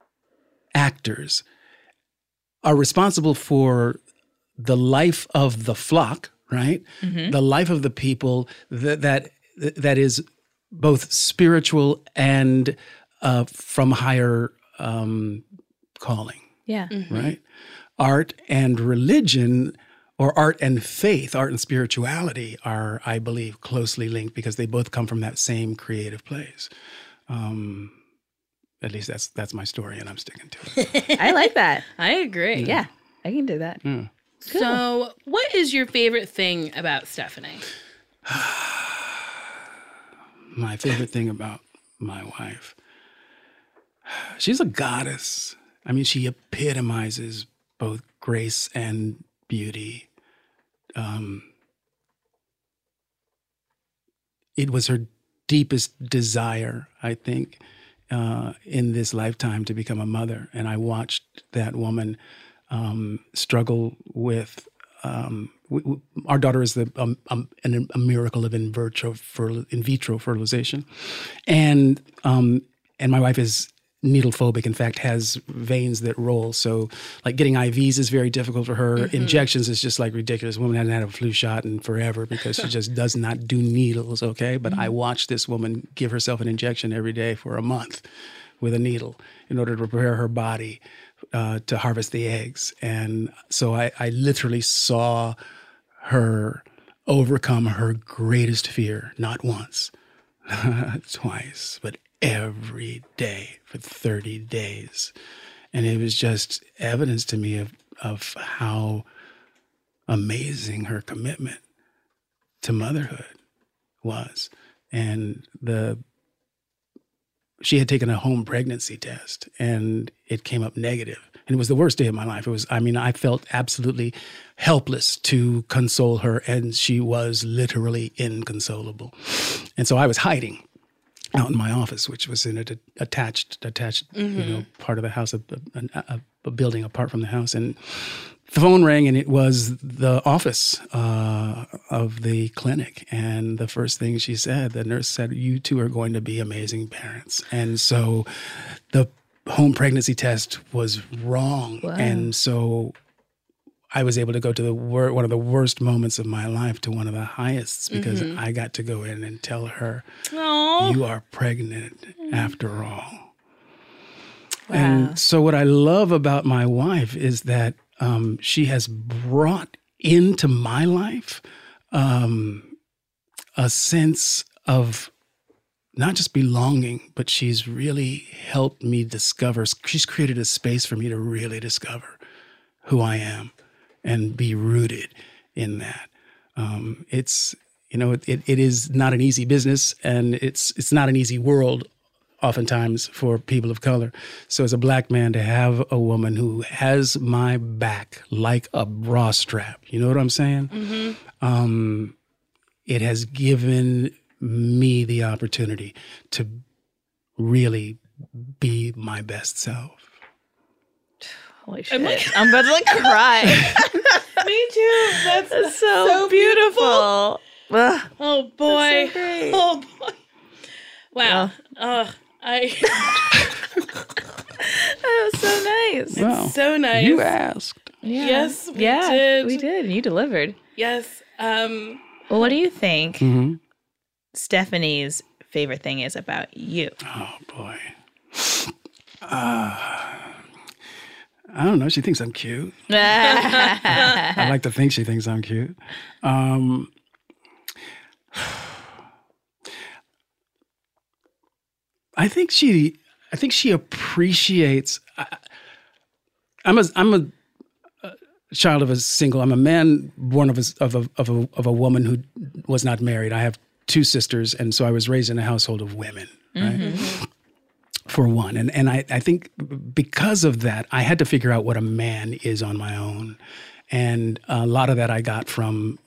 actors are responsible for the life of the flock, right? The life of the people that is both spiritual and from higher calling, Yeah. right? Art and religion, or art and faith, art and spirituality are, I believe, closely linked because they both come from that same creative place. At least that's my story, and I'm sticking to it. I like that. I agree. Yeah. I can do that. So, what is your favorite thing about Stephanie? My favorite thing about my wife, she's a goddess. I mean, she epitomizes both grace and beauty. It was her deepest desire, I think, in this lifetime to become a mother. And I watched that woman struggle with, our daughter is a miracle of in vitro fertilization. And my wife is needle phobic, in fact, has veins that roll. So like getting IVs is very difficult for her. Mm-hmm. Injections is just like ridiculous. Woman hasn't had a flu shot in forever because she just does not do needles, okay? But I watched this woman give herself an injection every day for a month with a needle in order to prepare her body to harvest the eggs. And so I literally saw her overcome her greatest fear, not once, twice, but every day for 30 days. And it was just evidence to me of how amazing her commitment to motherhood was. And she had taken a home pregnancy test and it came up negative. And it was the worst day of my life. I felt absolutely helpless to console her, and she was literally inconsolable. And so I was hiding out in my office, which was in an attached, part of the house, a building apart from the house. And the phone rang, and it was the office of the clinic. And the first thing she said, the nurse said, "You two are going to be amazing parents." And so the home pregnancy test was wrong. Wow. And so I was able to go to one of the worst moments of my life to one of the highest, because I got to go in and tell her, "Aww. You are pregnant after all." Wow. And so what I love about my wife is that she has brought into my life a sense of not just belonging, but she's really helped me discover. She's created a space for me to really discover who I am and be rooted in that. It is not an easy business, and it's not an easy world oftentimes for people of color. So as a Black man, to have a woman who has my back like a bra strap, you know what I'm saying? Mm-hmm. It has given me the opportunity to really be my best self. Holy shit. I'm about to cry. Me too. That's so beautiful. Oh boy. So great. Oh boy. Wow. That was so nice. Well, it's so nice. You asked. Yeah. Yes, we did. We did. And you delivered. Yes. Well, what do you think Stephanie's favorite thing is about you? Oh, boy. I don't know. She thinks I'm cute. I like to think she thinks I'm cute. I think she appreciates. I'm a child of a single. I'm a man born of a woman who was not married. I have two sisters, and so I was raised in a household of women, right? Mm-hmm. For one, and I think because of that, I had to figure out what a man is on my own, and a lot of that I got from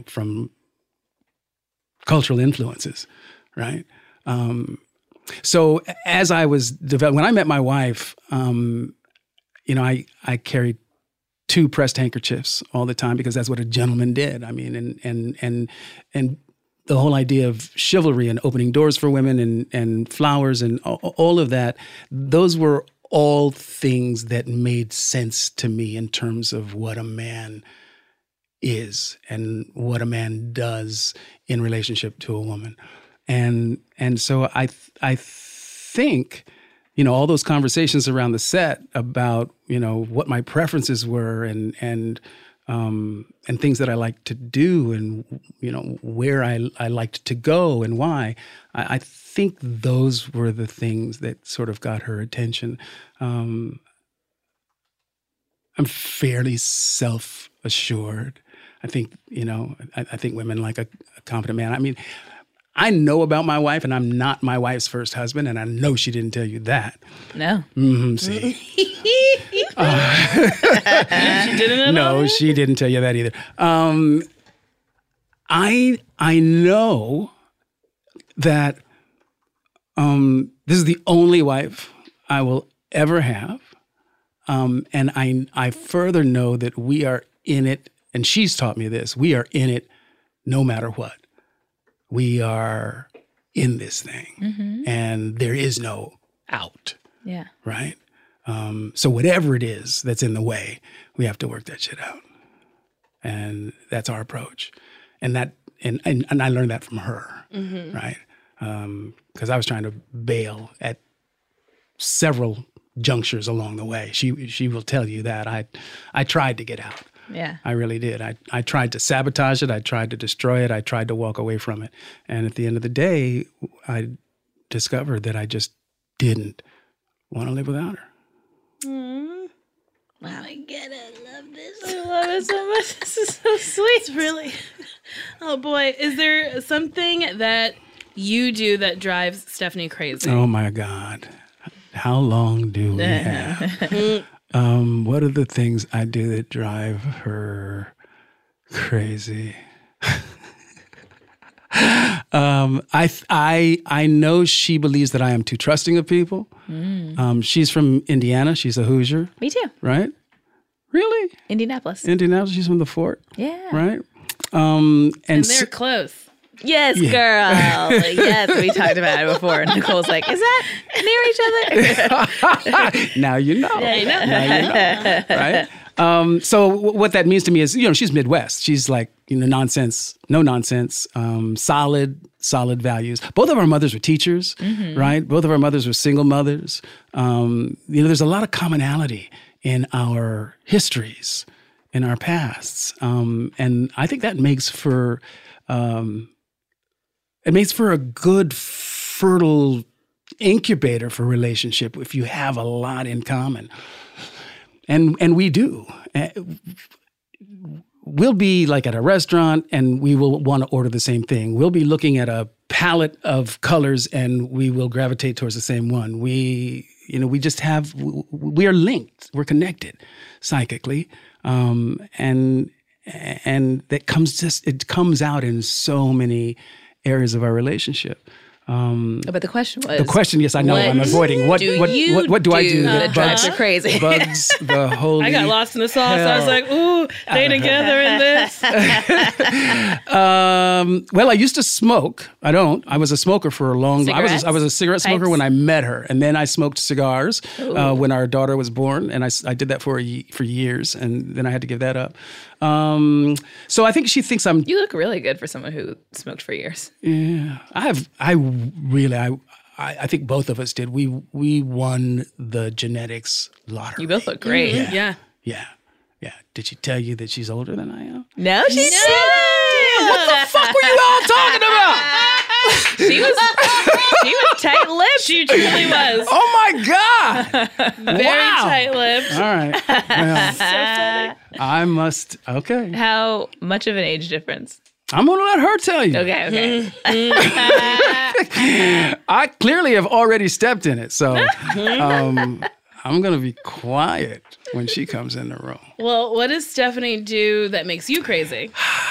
cultural influences, right? So as I was developing, when I met my wife, I carried 2 pressed handkerchiefs all the time because that's what a gentleman did. I mean, and the whole idea of chivalry and opening doors for women and flowers and all of that, those were all things that made sense to me in terms of what a man is and what a man does in relationship to a woman. And so I think, all those conversations around the set about, what my preferences were and things that I like to do and, where I liked to go and why, I think those were the things that sort of got her attention. I'm fairly self-assured. I think, I think women like a confident man. I mean, I know about my wife, and I'm not my wife's first husband, and I know she didn't tell you that. No. Mm-hmm, see. She didn't at all? No, she didn't tell you that either. I know that This is the only wife I will ever have. And I further know that we are in it, and she's taught me this, we are in it no matter what. We are in this thing, and there is no out. Yeah. Right? So whatever it is that's in the way, we have to work that shit out. And that's our approach. And I learned that from her, right? Because I was trying to bail at several junctures along the way. She will tell you that I tried to get out. Yeah. I really did. I tried to sabotage it. I tried to destroy it. I tried to walk away from it. And at the end of the day, I discovered that I just didn't want to live without her. Wow, I get it. I love this. I love it so much. This is so sweet. It's really. Oh boy, is there something that you do that drives Stephanie crazy? Oh my God. How long do we have? What are the things I do that drive her crazy? I know she believes that I am too trusting of people. She's from Indiana. She's a Hoosier. Me too. Right? Really? Indianapolis. Indianapolis. She's from the Fort. Yeah. Right? And they're close. Yes, girl. Yes, we talked about it before. Nicole's like, is that near each other? Now you know. Yeah, you know. Now you know. Right? So what that means to me is, she's Midwest. She's like, no nonsense, solid values. Both of our mothers were teachers, right? Both of our mothers were single mothers. There's a lot of commonality in our histories, in our pasts. And I think that makes for a good, fertile incubator for relationship if you have a lot in common. And we do. We'll be like at a restaurant and we will want to order the same thing. We'll be looking at a palette of colors and we will gravitate towards the same one. We are linked. We're connected psychically. And that comes out in so many areas of our relationship. But the question was... The question, yes, I know, I'm avoiding. What do I do that drives her crazy? Bugs the holy I got lost in the sauce. hell. I was like, ooh, they together in this. Well, I used to smoke. I don't. I was a smoker for a long time. I was a cigarette smoker Pipes? when I met her. And then I smoked cigars when our daughter was born. And I did that for years. And then I had to give that up. So I think she thinks I'm... You look really good for someone who smoked for years. Yeah. I think both of us did. We won the genetics lottery. You both look great. Yeah. Yeah. Did she tell you that she's older than I am? No, she didn't. What the fuck were you all talking about? She was tight-lipped. She truly was. Oh my God. Very tight-lipped. All right. Well, So funny. I must, okay. How much of an age difference? I'm going to let her tell you. Okay. I clearly have already stepped in it. So I'm going to be quiet when she comes in the room. Well, what does Stephanie do that makes you crazy?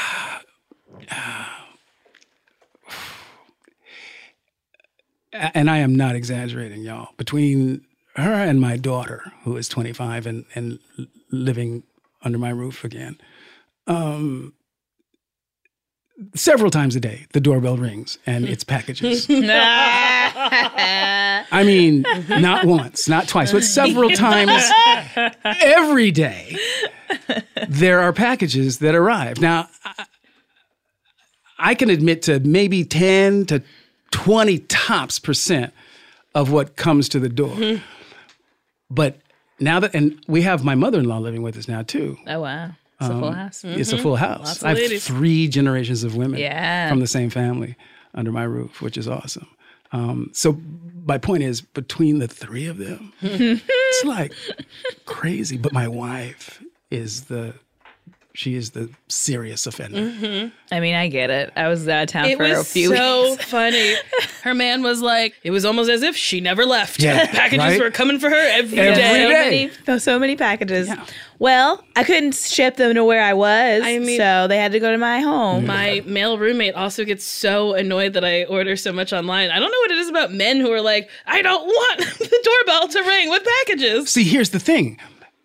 And I am not exaggerating, y'all. Between her and my daughter, who is 25 and living under my roof again, several times a day, the doorbell rings and it's packages. I mean, not once, not twice, but several times every day, there are packages that arrive. Now, I can admit to maybe 10 to 20 tops % of what comes to the door. But now that, and we have my mother-in-law living with us now too. Oh, wow. It's a full house. It's a full house. Lots of I have ladies. 3 generations of women Yeah. from the same family under my roof, which is awesome. So my point is, between the 3 of them, it's like crazy. But my wife is the She is the serious offender. I mean, I get it. I was out of town It for a was few so weeks. funny. Her man was like, it was almost as if she never left. Yeah, Packages right? were coming for her every Every day. day. So many packages. Well, I couldn't ship them to where I was, I mean- so they had to go to my home. My male roommate also gets so annoyed that I order so much online. I don't know what it is about men who are like, I don't want the doorbell to ring with packages. See, here's the thing.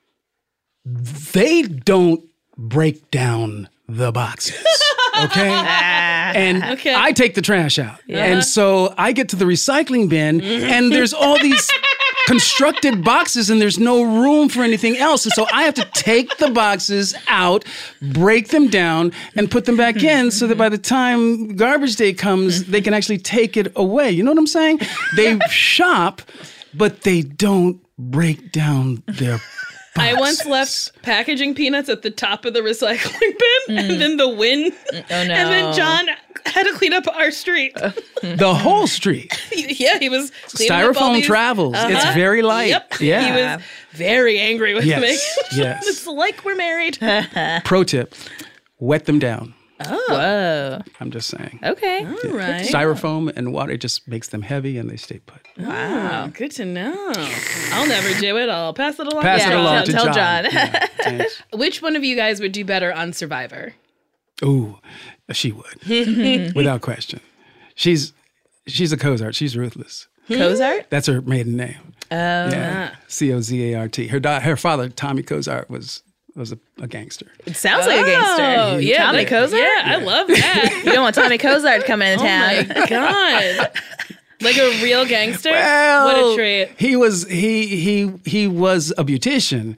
They don't break down the boxes. Okay? And Okay. I take the trash out. And so I get to the recycling bin and there's all these constructed boxes and there's no room for anything else. And so I have to take the boxes out, break them down, and put them back in so that by the time garbage day comes, they can actually take it away. You know what I'm saying? They shop, but they don't break down their I once left packaging peanuts at the top of the recycling bin, and then the wind. Oh, no. And then John had to clean up our street. The whole street. Yeah, he was cleaning up all Styrofoam these- travels. It's very light. Yep. Yeah. He was very angry with Yes, me. yes. It's like we're married. Pro tip: wet them down. Whoa. I'm just saying. Okay. All right. Styrofoam and water just makes them heavy and they stay put. Wow. Good to know. I'll never do it. I'll pass it along. Pass to it John. along to tell John. John. Yeah, thanks. Which one of you guys would do better on Survivor? Ooh, she would, without question. She's a Cozart. She's ruthless. Cozart? That's her maiden name. Oh, yeah. Cozart. Her father, Tommy Cozart, was a gangster. It sounds like a gangster. Oh, yeah. Tommy Cozart? Yeah, I love that. You don't want Tommy Cozart to come into Oh town. my God. Like a real gangster? Well, What a trait. He was a beautician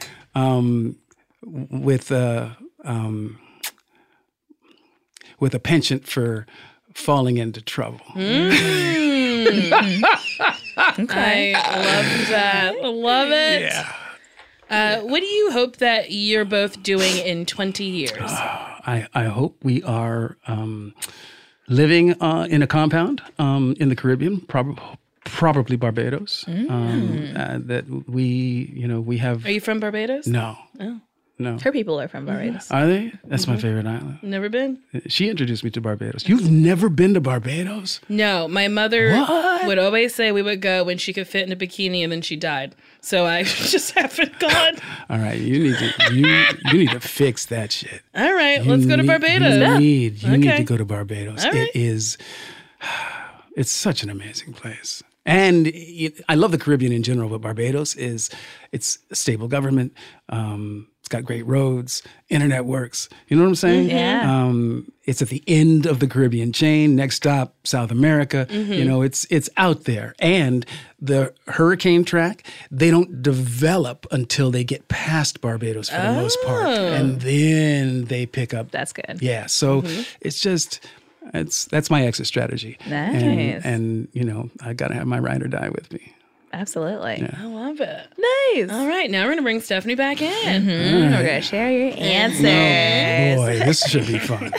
with a penchant for falling into trouble. I love that. I love it. Yeah. What do you hope that you're both doing in 20 years? I hope we are living in a compound in the Caribbean, probably Barbados. That we have. Are you from Barbados? No. No. Her people are from Barbados. Are they? That's my favorite island. Never been? She introduced me to Barbados. You've never been to Barbados? No, my mother What? would always say we would go when she could fit in a bikini, and then she died. So I just haven't gone. All right, you need to fix that shit. All right, let's go to Barbados. You need Okay. to go to Barbados. All right. It's such an amazing place. And I love the Caribbean in general, but Barbados it's a stable government. It's got great roads. Internet works. You know what I'm saying? Yeah. It's at the end of the Caribbean chain. Next stop, South America. You know, it's out there. And the hurricane track, they don't develop until they get past Barbados for the most part. And then they pick up. That's good. Yeah. So it's just... That's my exit strategy. Nice. And I got to have my ride or die with me. Absolutely. I love it. Nice. All right, now we're going to bring Stephanie back in. We're going to share your answers. Oh boy, this should be fun.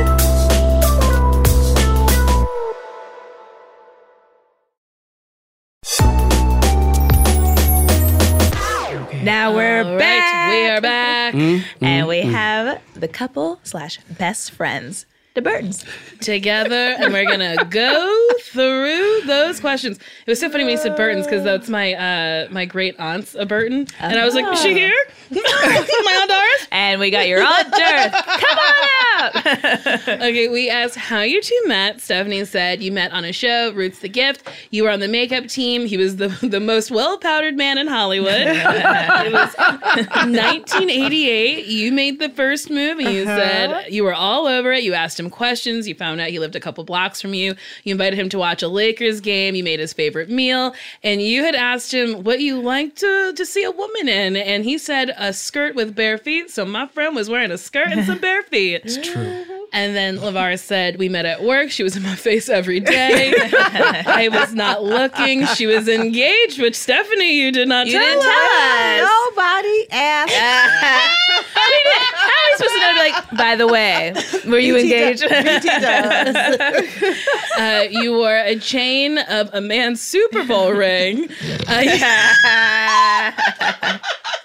Now we're All back. right, we are back And we have the couple/best friends, the Burtons. together, and we're going to go through those questions. It was so funny when you said Burtons, because that's my great aunt's a Burton. And I was like, is she here? My Aunt Doris? And we got your Aunt Dearth. Come on out. Okay, we asked how you two met. Stephanie said you met on a show, Roots the Gift. You were on the makeup team. He was the most well-powdered man in Hollywood. It was 1988. You made the first move, and you said you were all over it. You asked him questions. You found out he lived a couple blocks from you. You invited him to watch a Lakers game. You made his favorite meal. And you had asked him what you liked to see a woman in. And he said a skirt with bare feet. So my friend was wearing a skirt and some bare feet. It's true. And then LeVar said, we met at work. She was in my face every day. I was not looking. She was engaged, which Stephanie, you did not tell didn't us. tell us. Nobody asked. How are we supposed to know? Like, by the way, were you engaged? BT does. You wore a chain of a man's Super Bowl ring.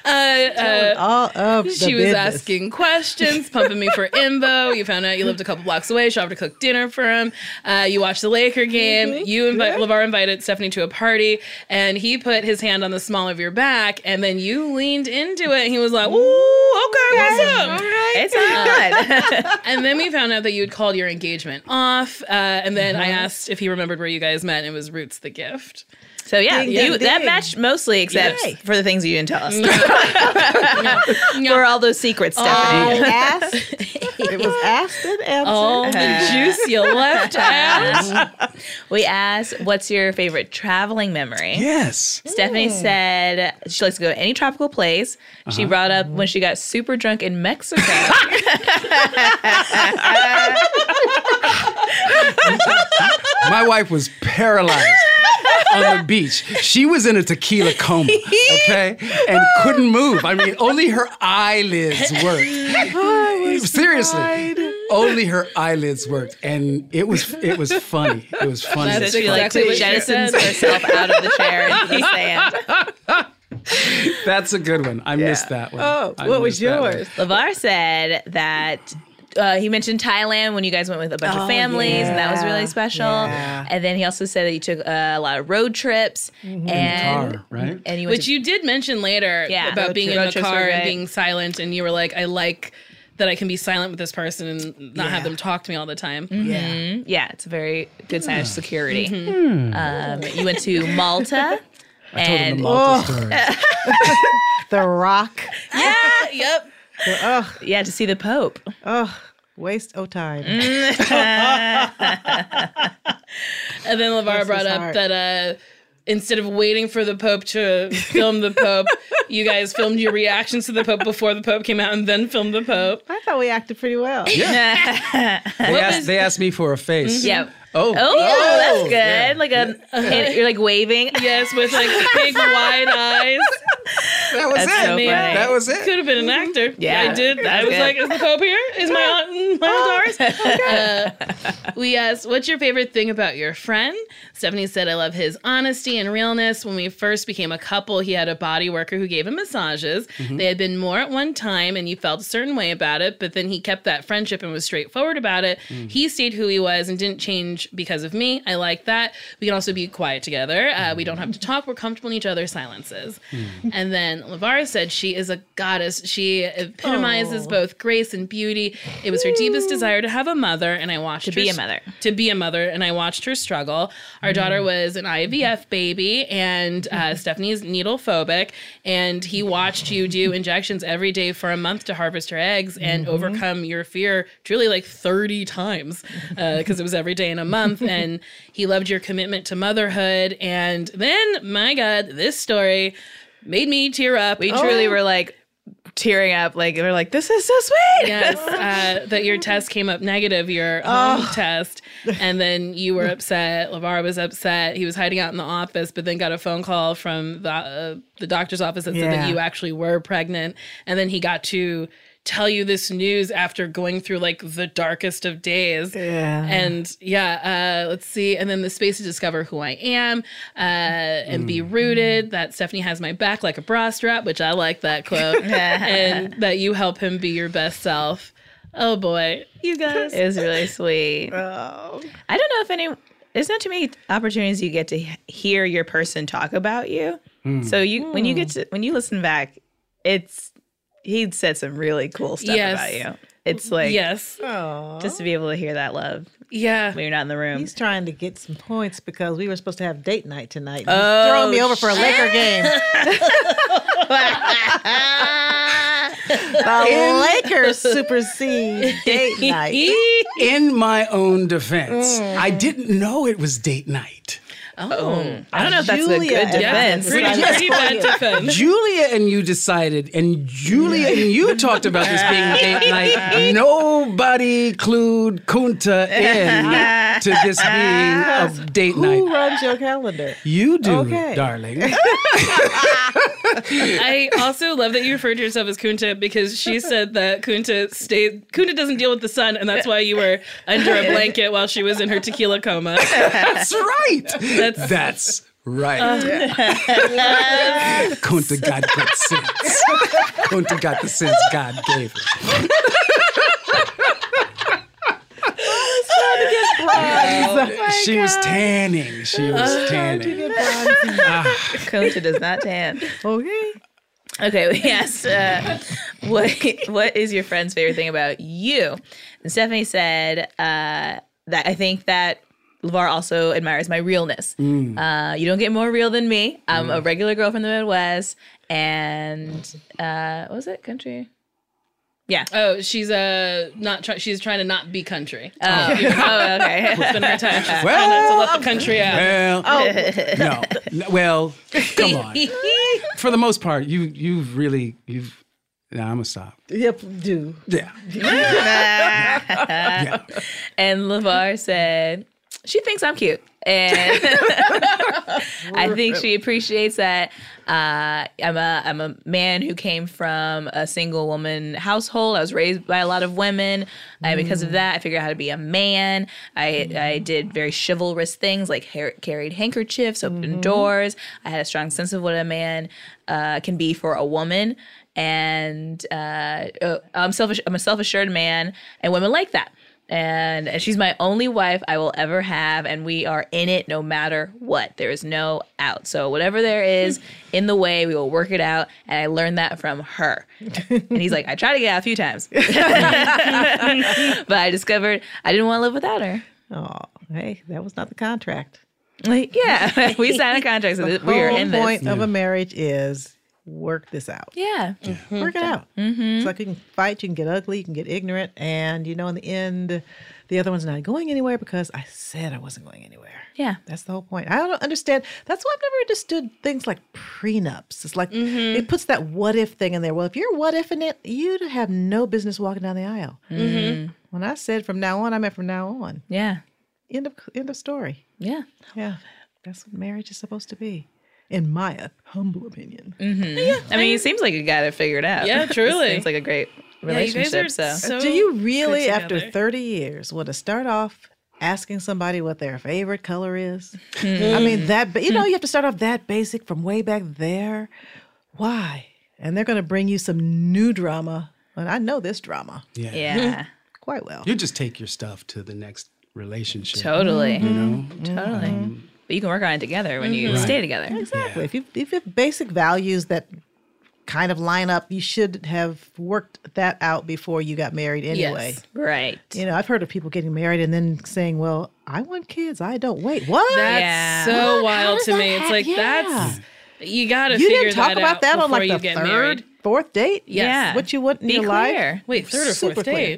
All of the She was business. asking questions, pumping me for info. You found out you lived a couple blocks away. She offered to cook dinner for him. You watched the Laker game. LeVar invited Stephanie to a party, and he put his hand on the small of your back, and then you leaned into it, and he was like, "Ooh, okay, what's up?" All right. It's on. And then we found out that you had called your engagement off, and then I asked if he remembered where you guys met, and it was Roots the Gift. So yeah, Ding, ding, that ding. matched mostly, except Yay. for the things you didn't tell us. For all those secrets, Stephanie. It was asked and answered. All the juice you left out. We asked, what's your favorite traveling memory? Yes. Stephanie said she likes to go to any tropical place. She brought up when she got super drunk in Mexico. My wife was paralyzed on the beach. She was in a tequila coma, okay? And couldn't move. I mean, only her eyelids worked. Seriously. Only her eyelids worked. And it was funny. It was funny. That's So she exactly what she jettisons said. herself out of the chair into the sand. That's a good one. I missed that one. Oh, I what was missed that one. yours? LeVar said that he mentioned Thailand when you guys went with a bunch of families, and that was really special. Yeah. And then he also said that you took a lot of road trips, and Car, right? and you went Which you did mention later about being in road the trips car were and great. being silent, and you were like, I like that I can be silent with this person and not have them talk to me all the time. Yeah, it's a very good sign of security. You went to Malta. I told him And the Malta story. The Rock. Yep. yeah, to see the Pope. Oh, waste of time. And then LeVar Bless brought his up heart. that instead of waiting for the Pope to film the Pope, you guys filmed your reactions to the Pope before the Pope came out and then filmed the Pope. I thought we acted pretty well. They asked me for a face. Yep. Oh, that's good. Like you're like waving. Yes, with like big wide eyes. that was That's it. so funny. That was it. Could have been an actor. Yeah, I did. that's I was good. like, is the Pope here? Is my aunt ours? We asked, what's your favorite thing about your friend? Stephanie said, I love his honesty and realness. When we first became a couple, he had a body worker who gave him massages. They had been more at one time, and you felt a certain way about it, but then he kept that friendship and was straightforward about it. He stayed who he was and didn't change because of me. I like that. We can also be quiet together. We don't have to talk. We're comfortable in each other's silences. And then LeVar said she is a goddess. She epitomizes both grace and beauty. It was her deepest desire to have a mother, and I watched her be a mother. To be a mother, and I watched her struggle. Our daughter was an IVF baby, and Stephanie's needle phobic, and he watched you do injections every day for a month to harvest her eggs and overcome your fear truly like 30 times because it was every day in a month. And he loved your commitment to motherhood. And then, my God, this story made me tear up. We truly were like tearing up. Like we're like, this is so sweet. Yes, that your test came up negative, your home test, and then you were upset. LeVar was upset. He was hiding out in the office, but then got a phone call from the doctor's office that said that you actually were pregnant, and then he got to tell you this news after going through like the darkest of days. And let's see. And then the space to discover who I am and be rooted, that Stephanie has my back like a bra strap, which I like that quote, and that you help him be your best self. Oh boy, you guys. It was really sweet. I don't know if there's not too many opportunities you get to hear your person talk about you. So when you listen back, he said some really cool stuff about you. It's like just to be able to hear that love. Yeah. When you're not in the room. He's trying to get some points because we were supposed to have date night tonight. He's throwing me over for a Laker game. The Lakers supersede date night. In my own defense, I didn't know it was date night. I don't know if that's a Julia good and defense. Pretty bad defense. Julia and you decided, and Julia and you talked about this being date night. Nobody clued Kunta in to this being a date night. Who runs your calendar? You do, Okay. darling. I also love that you referred to yourself as Kunta because she said that Kunta doesn't deal with the sun, and that's why you were under a blanket while she was in her tequila coma. That's right. That's Right. Kunta got good sense. Kunta got the sense God gave her. She was tanning. She was tanning. Kunta does not tan. Okay. Okay, we asked, what is your friend's favorite thing about you? And Stephanie said that I think that LeVar also admires my realness. You don't get more real than me. I'm a regular girl from the Midwest. And what was it? Country? Yeah. Oh, she's she's trying to not be country. Oh, okay. Spend her time trying Well, to let the country out. Well, no. Well, come on. For the most part, you've. Nah, I'm gonna stop. Yep, do. Yeah. And LeVar said, she thinks I'm cute. And I think she appreciates that I'm a man who came from a single woman household. I was raised by a lot of women. And because of that, I figured out how to be a man. I did very chivalrous things like carried handkerchiefs, opened doors. I had a strong sense of what a man can be for a woman. And I'm a self-assured man, and women like that. And she's my only wife I will ever have, and we are in it no matter what. There is no out. So whatever there is in the way, we will work it out. And I learned that from her. And he's like, I tried to get out a few times. But I discovered I didn't want to live without her. Oh, hey, that was not the contract. Like, yeah, we signed a contract, so we are in The this. point of a marriage is work this out. Yeah. Work it out. It's like you can fight, you can get ugly, you can get ignorant, and in the end, the other one's not going anywhere because I said I wasn't going anywhere. Yeah. That's the whole point. I don't understand. That's why I've never understood things like prenups. It's like it puts that what if thing in there. Well, if you're what ifing it, you'd have no business walking down the aisle. When I said from now on, I mean from now on. Yeah. End of story. Yeah. Yeah. That's what marriage is supposed to be. In my humble opinion. Yeah, I mean, it seems like you got it figured out. Yeah, truly. It seems like a great relationship. You guys are so Do you really, good after together. 30 years, want to start off asking somebody what their favorite color is? I mean, you have to start off that basic from way back there. Why? And they're going to bring you some new drama. And I know this drama Yeah. quite well. You just take your stuff to the next relationship. Totally. You know? Totally. But you can work on it together when you stay together. Exactly. If you have basic values that kind of line up, you should have worked that out before you got married anyway. Yes. Right. I've heard of people getting married and then saying, well, I want kids. I don't. Wait, what? That's so wild to me. It's like, that's, you got to You figure didn't talk that about out that on before like you the get third, married. fourth date? Yes. Yeah. What you want in Be your clear. life? Wait, third or Super fourth clear. date?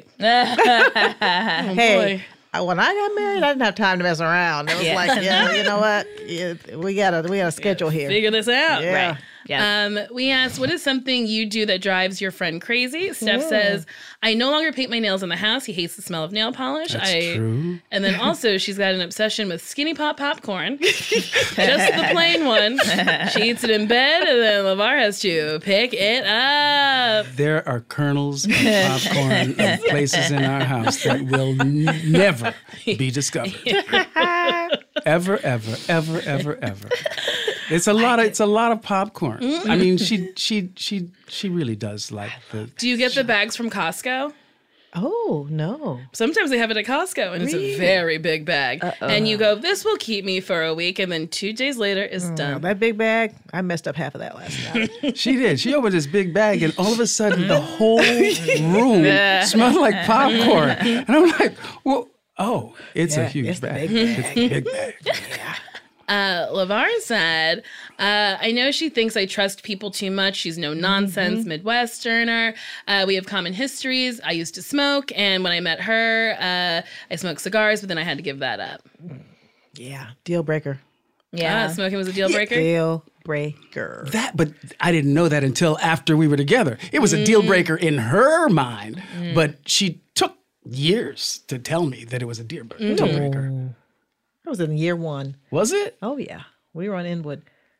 Hey, when I got married, I didn't have time to mess around. It was like, you know what? We got a schedule here. Figure this out. Yeah. Right. Yeah. We asked, what is something you do that drives your friend crazy? Steph says, I no longer paint my nails in the house. He hates the smell of nail polish. That's true. And then also, she's got an obsession with Skinny Pop popcorn. Just the plain one. She eats it in bed, and then LeVar has to pick it up. There are kernels of popcorn in places in our house that will never be discovered. Ever, ever, ever, ever, ever. It's a lot of popcorn. I mean, she really does like the. Do you get the bags from Costco? Oh, no. Sometimes they have it at Costco, and it's a very big bag. And you go, this will keep me for a week, and then 2 days later, it's done. That big bag, I messed up half of that last night. She did. She opened this big bag, and all of a sudden, the whole room smelled like popcorn. And I'm like, well, oh, it's a huge it's the bag. big bag. It's a big bag. LeVar said, I know she thinks I trust people too much. She's no nonsense Midwesterner. We have common histories. I used to smoke, and when I met her, I smoked cigars, but then I had to give that up. Yeah, deal breaker. Yeah. Smoking was a deal breaker? Deal breaker. But I didn't know that until after we were together. It was a deal breaker in her mind, but she took years to tell me that it was a deal breaker. That was in year one. Was it? Oh, yeah. We were on Inwood.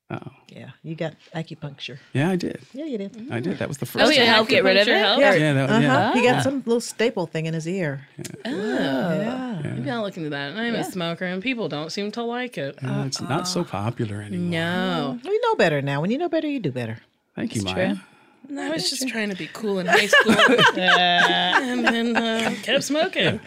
Oh. Yeah, you got acupuncture. Yeah, I did. Yeah, you did. I did. That was the first. Oh, yeah, help get rid of it? Yeah, Yeah. He got some little staple thing in his ear. Maybe I'll look into that. I'm a smoker, and people don't seem to like it. It's not so popular anymore. No. We know better now. When you know better, you do better. Thank you, Maya. I was just trying to be cool in high school. And then kept smoking.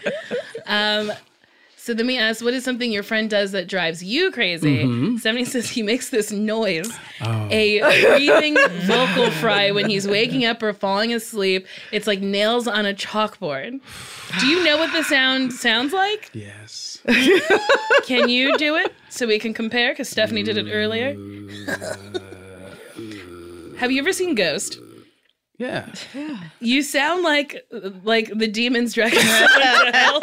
So then we asked, what is something your friend does that drives you crazy? Stephanie says he makes this noise, a breathing vocal fry when he's waking up or falling asleep. It's like nails on a chalkboard. Do you know what the sound sounds like? Yes. Can you do it so we can compare? Because Stephanie did it earlier. Have you ever seen Ghost? Yeah. You sound like the demons dragging around hell.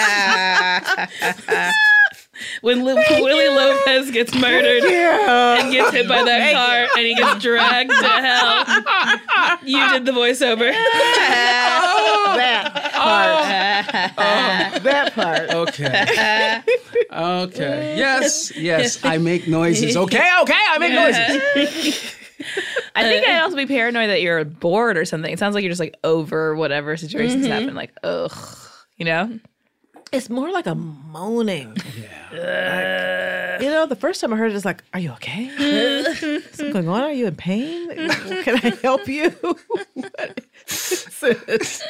When Willie Lopez gets murdered and gets hit by that car and he gets dragged to hell, you did the voiceover. That part. Okay. Okay. Yes. I make noises. Okay. I make noises. I think I'd also be paranoid that you're bored or something. It sounds like you're just like over whatever situations happen. Like, ugh, you know? It's more like a moaning. Yeah. The first time I heard it, it's like, are you okay? Something going on? Are you in pain? Can I help you? What is this?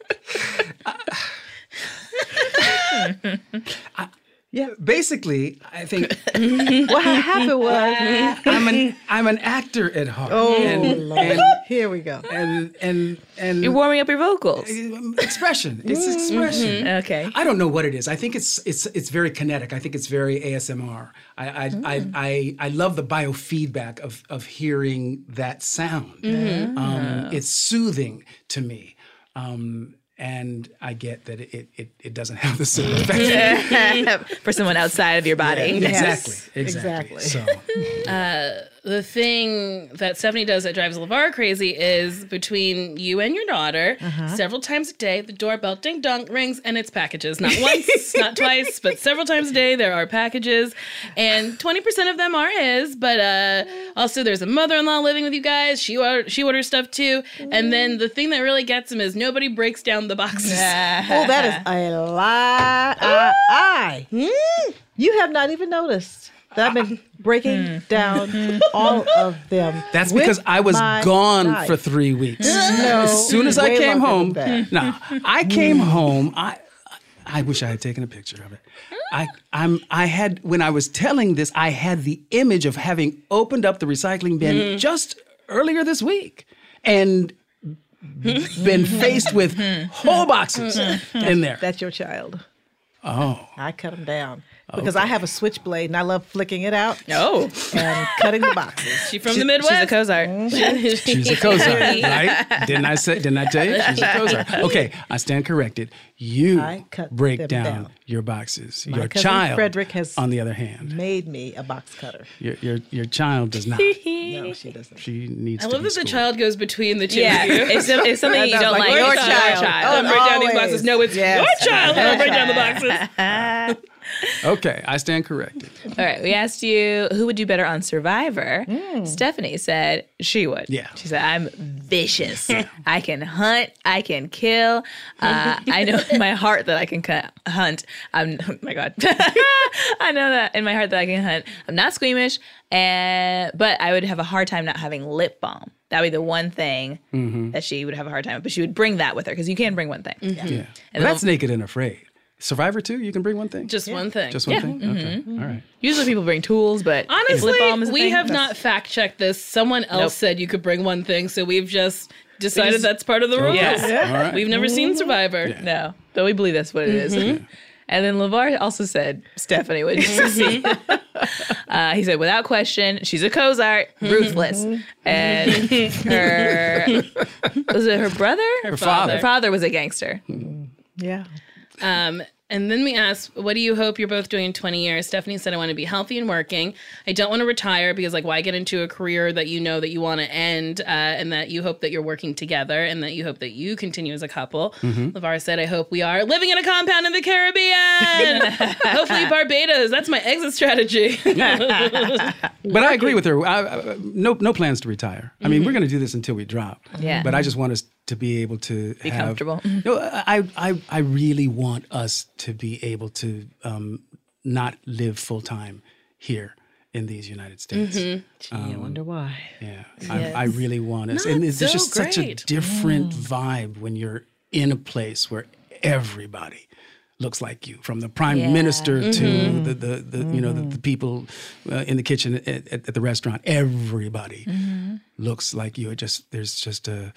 Yeah, basically, I think What happened was I'm an actor at heart. Lord. Here we go. And You're warming up your vocals. expression. It's expression. Okay. I don't know what it is. I think it's very kinetic. I think it's very ASMR. I love the biofeedback of hearing that sound. It's soothing to me. And I get that it doesn't have the same effect For someone outside of your body. Exactly. So The thing that Stephanie does that drives LeVar crazy is between you and your daughter, several times a day, the doorbell ding dong rings and it's packages. Not once, not twice, but several times a day there are packages. And 20% of them are his, but also there's a mother-in-law living with you guys. She orders stuff too. And then the thing that really gets him is nobody breaks down the boxes. Oh, that is a lie. You have not even noticed that I've been breaking down all of them. that's because I was gone for 3 weeks. No, As soon as I way came longer home, than that. I came home. I wish I had taken a picture of it. I had, when I was telling this, I had the image of having opened up the recycling bin just earlier this week and been faced with whole boxes in there. That's your child. Oh. I cut them down because I have a switchblade and I love flicking it out Oh. and cutting the boxes. She from the Midwest. She's a Cozart. She's a Cozart, right? Didn't I tell you? She's a Cozart. Okay, I stand corrected. You I cut break them down down. your boxes. My Your cousin child, Frederick has on the other hand, made me a box cutter. your child does not. No, she doesn't. She needs I to love be that the schooled. child goes between the two Yeah. of you. It's something you don't like. your It's child. Don't break down these Always. boxes. No, it's Yes. your child. Don't break down the boxes. Okay, I stand corrected. All right, we asked you who would do better on Survivor. Stephanie said she would. Yeah. She said, I'm vicious. I can hunt. I can kill. I know in my heart that I can hunt. Oh my God. I know that in my heart that I can hunt. I'm not squeamish, but I would have a hard time not having lip balm. That would be the one thing that she would have a hard time with. But she would bring that with her because you can bring one thing. Yeah, And but that's Naked and Afraid. Survivor 2, you can bring one thing. Just one thing. Just one thing. Okay, all right. usually people bring tools, but if lip balm is a Honestly, we thing, have that's- not fact-checked this. Someone else said you could bring one thing, so we've just decided just- that's part of the rules. Yes. All right. We've never seen Survivor. No, but we believe that's what it is. And then LeVar also said Stephanie would succeed. He said, without question, she's a Cozart, ruthless. And was it her brother? Her father. Her father was a gangster. Yeah. And then we asked, what do you hope you're both doing in 20 years? Stephanie said, I want to be healthy and working. I don't want to retire because, like, why get into a career that you know that you want to end, and that you hope that you're working together and that you hope that you continue as a couple. LeVar said, I hope we are living in a compound in the Caribbean. Hopefully Barbados. That's my exit strategy. But I agree with her. No plans to retire. I mean, we're going to do this until we drop. Yeah. But I just want us to be able to Be comfortable. No, I really want us to be able to not live full time here in these United States. Gee, I wonder why. Yeah, I really want us. And it's just such a different vibe when you're in a place where everybody looks like you, from the prime minister to the people in the kitchen at the restaurant. Everybody looks like you. There's just a,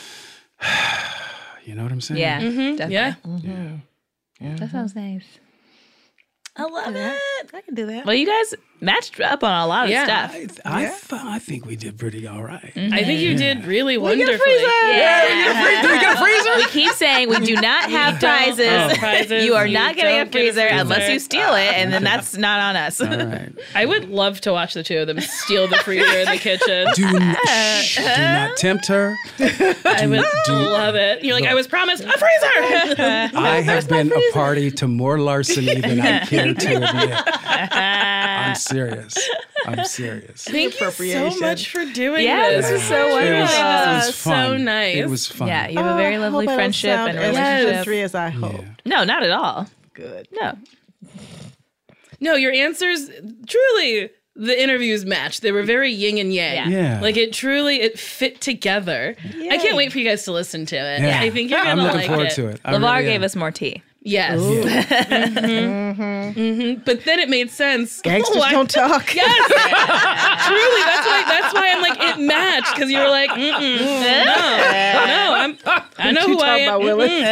you know what I'm saying? Yeah, definitely. Yeah. That sounds nice. I love it. I can do that. Well, you guys matched up on a lot of stuff. I think we did pretty all right. I think you did really wonderfully. Do we get a freezer? We keep saying we do not have prizes. Prizes. You are not getting a don't get a freezer freezer. unless you steal it, and then that's not on us. All right. I would love to watch the two of them steal the freezer in the kitchen. Do not tempt her. I would love it. You're like, I was promised a freezer. I have been a party to more larceny than I care to admit. I'm serious. Thank you so much for doing Yeah, this. this was so It wonderful. was fun. So nice. It was fun. Yeah, you have a very lovely I hope I don't friendship sound and as relationship. wintry as I hope. No, not at all. Good. No. No, your answers, truly, the interviews matched. They were very yin and yang. Yeah. Like, it fit together. I can't wait for you guys to listen to it. Yeah. I think you're I'm going to looking like forward it. to it. I LeVar really gave am. us more tea. Yes. But then it made sense. Gangsters Why- don't talk. Yes. Truly, that's why I'm like, it matched, because you were like, no, I know who I am.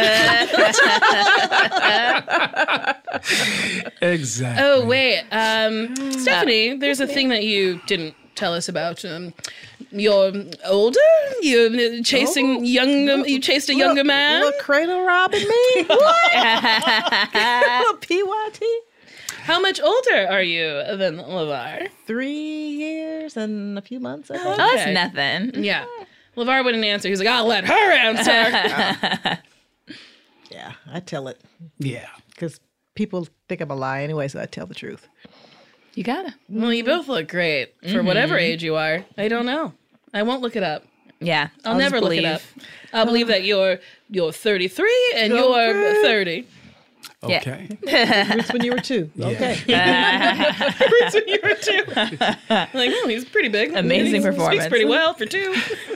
Exactly. Oh, wait. Stephanie, there's a thing that you didn't tell us about. You're older? You chasing you chased a younger man? Little cradle robbing me? What? Little PYT? How much older are you than LeVar? 3 years and a few months, I think. Oh, that's nothing. Yeah. LeVar wouldn't answer. He's like, I'll let her answer. Yeah, I tell it. Yeah. Because people think I'm a lie anyway, so I tell the truth. You gotta. Well, you both look great for whatever age you are. I don't know. I won't look it up. Yeah. I'll never look it up. I'll believe that you're 33 and you're 30. Okay. Roots when you were 2. Okay. Roots when you were 2. Like, oh, he's pretty big. Amazing He performance. Speaks pretty well for 2.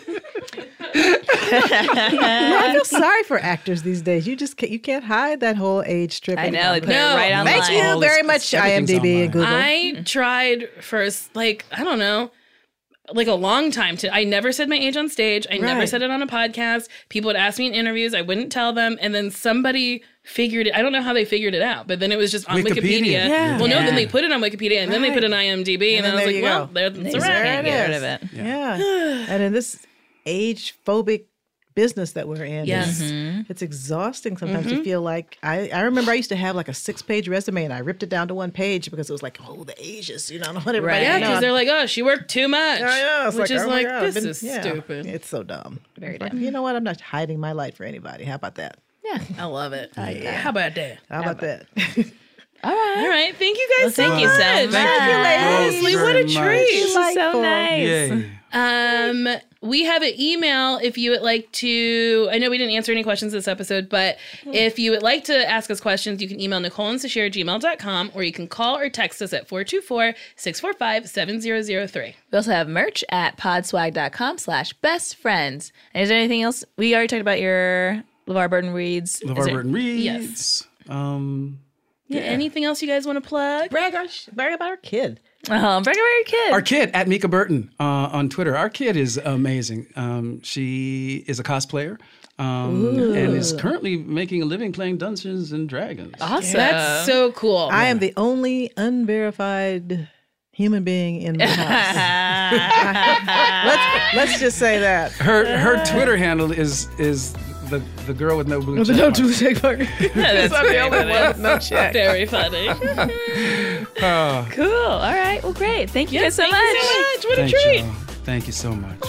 I feel sorry for actors these days. You can't hide that whole age strip. I know. They put No. it right online. Thank you very much, everything's IMDb online. and Google. I tried for, like, I don't know, like a long time I never said my age on stage. I never Right. said it on a podcast. People would ask me in interviews. I wouldn't tell them. And then somebody figured it. I don't know how they figured it out, but then it was just on Wikipedia. Yeah. Well, no, Yeah. then they put it on Wikipedia and then they put it on IMDb. And, And then I then was there like, you well, go. that's They a just wrap. can't get rid is. of it. Yeah. And in this age-phobic business that we're in, Yes. it's exhausting sometimes to feel like, I remember I used to have like a 6-page resume and I ripped it down to 1 page because it was like, oh, the ages, I don't want everybody Yeah, to know. because they're like, oh, she worked too much. Yeah, it's which is oh my like, God, this is stupid. It's so dumb. Very Like, dumb. you know what? I'm not hiding my light for anybody. How about that? I love it. How about that? How about that? All right. All right. Thank you guys Well, thank you so much. Thank you, ladies. What a very much. treat. This is so nice. Yay. We have an email if you would like to. I know we didn't answer any questions this episode, but if you would like to ask us questions, you can email NicoleandSashir@gmail.com or you can call or text us at 424-645-7003. We also have merch at podswag.com/bestfriends. And is there anything else? We already talked about your LeVar Burton reads. LeVar Burton reads. Yeah. Anything else you guys want to plug? Brag about our kid. Brag about your kid. Our kid at Mika Burton on Twitter. Our kid is amazing. She is a cosplayer and is currently making a living playing Dungeons and Dragons. Awesome. That's so cool. I am the only unverified human being in the house. let's just say that. Her Twitter handle is the girl with no blue The check no mark. blue check mark. That's I'm the only one with no check. Very funny. Oh, Cool. All right. Well, great. Thank you guys so much. Thank you so much. What a thanks, treat. y'all. Thank you so much.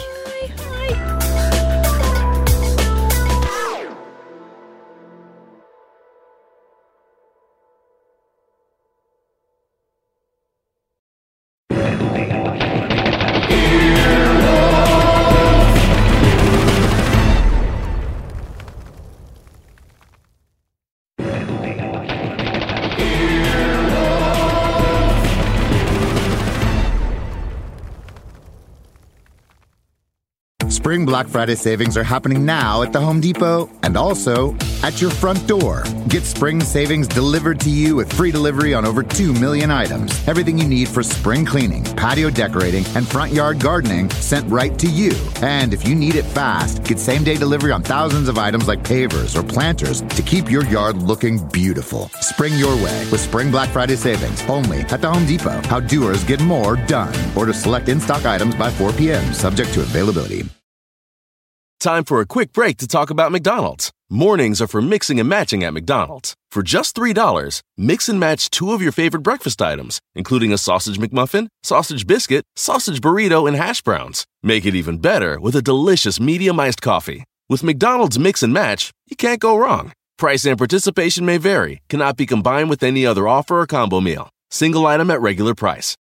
Spring Black Friday savings are happening now at the Home Depot and also at your front door. Get spring savings delivered to you with free delivery on over 2 million items. Everything you need for spring cleaning, patio decorating, and front yard gardening sent right to you. And if you need it fast, get same-day delivery on thousands of items like pavers or planters to keep your yard looking beautiful. Spring your way with Spring Black Friday savings only at the Home Depot. How doers get more done. Order select in-stock items by 4 p.m. subject to availability. Time for a quick break to talk about McDonald's. Mornings are for mixing and matching at McDonald's. For just $3, mix and match 2 of your favorite breakfast items, including a sausage McMuffin, sausage biscuit, sausage burrito, and hash browns. Make it even better with a delicious medium iced coffee. With McDonald's Mix and Match, you can't go wrong. Price and participation may vary, cannot be combined with any other offer or combo meal. Single item at regular price.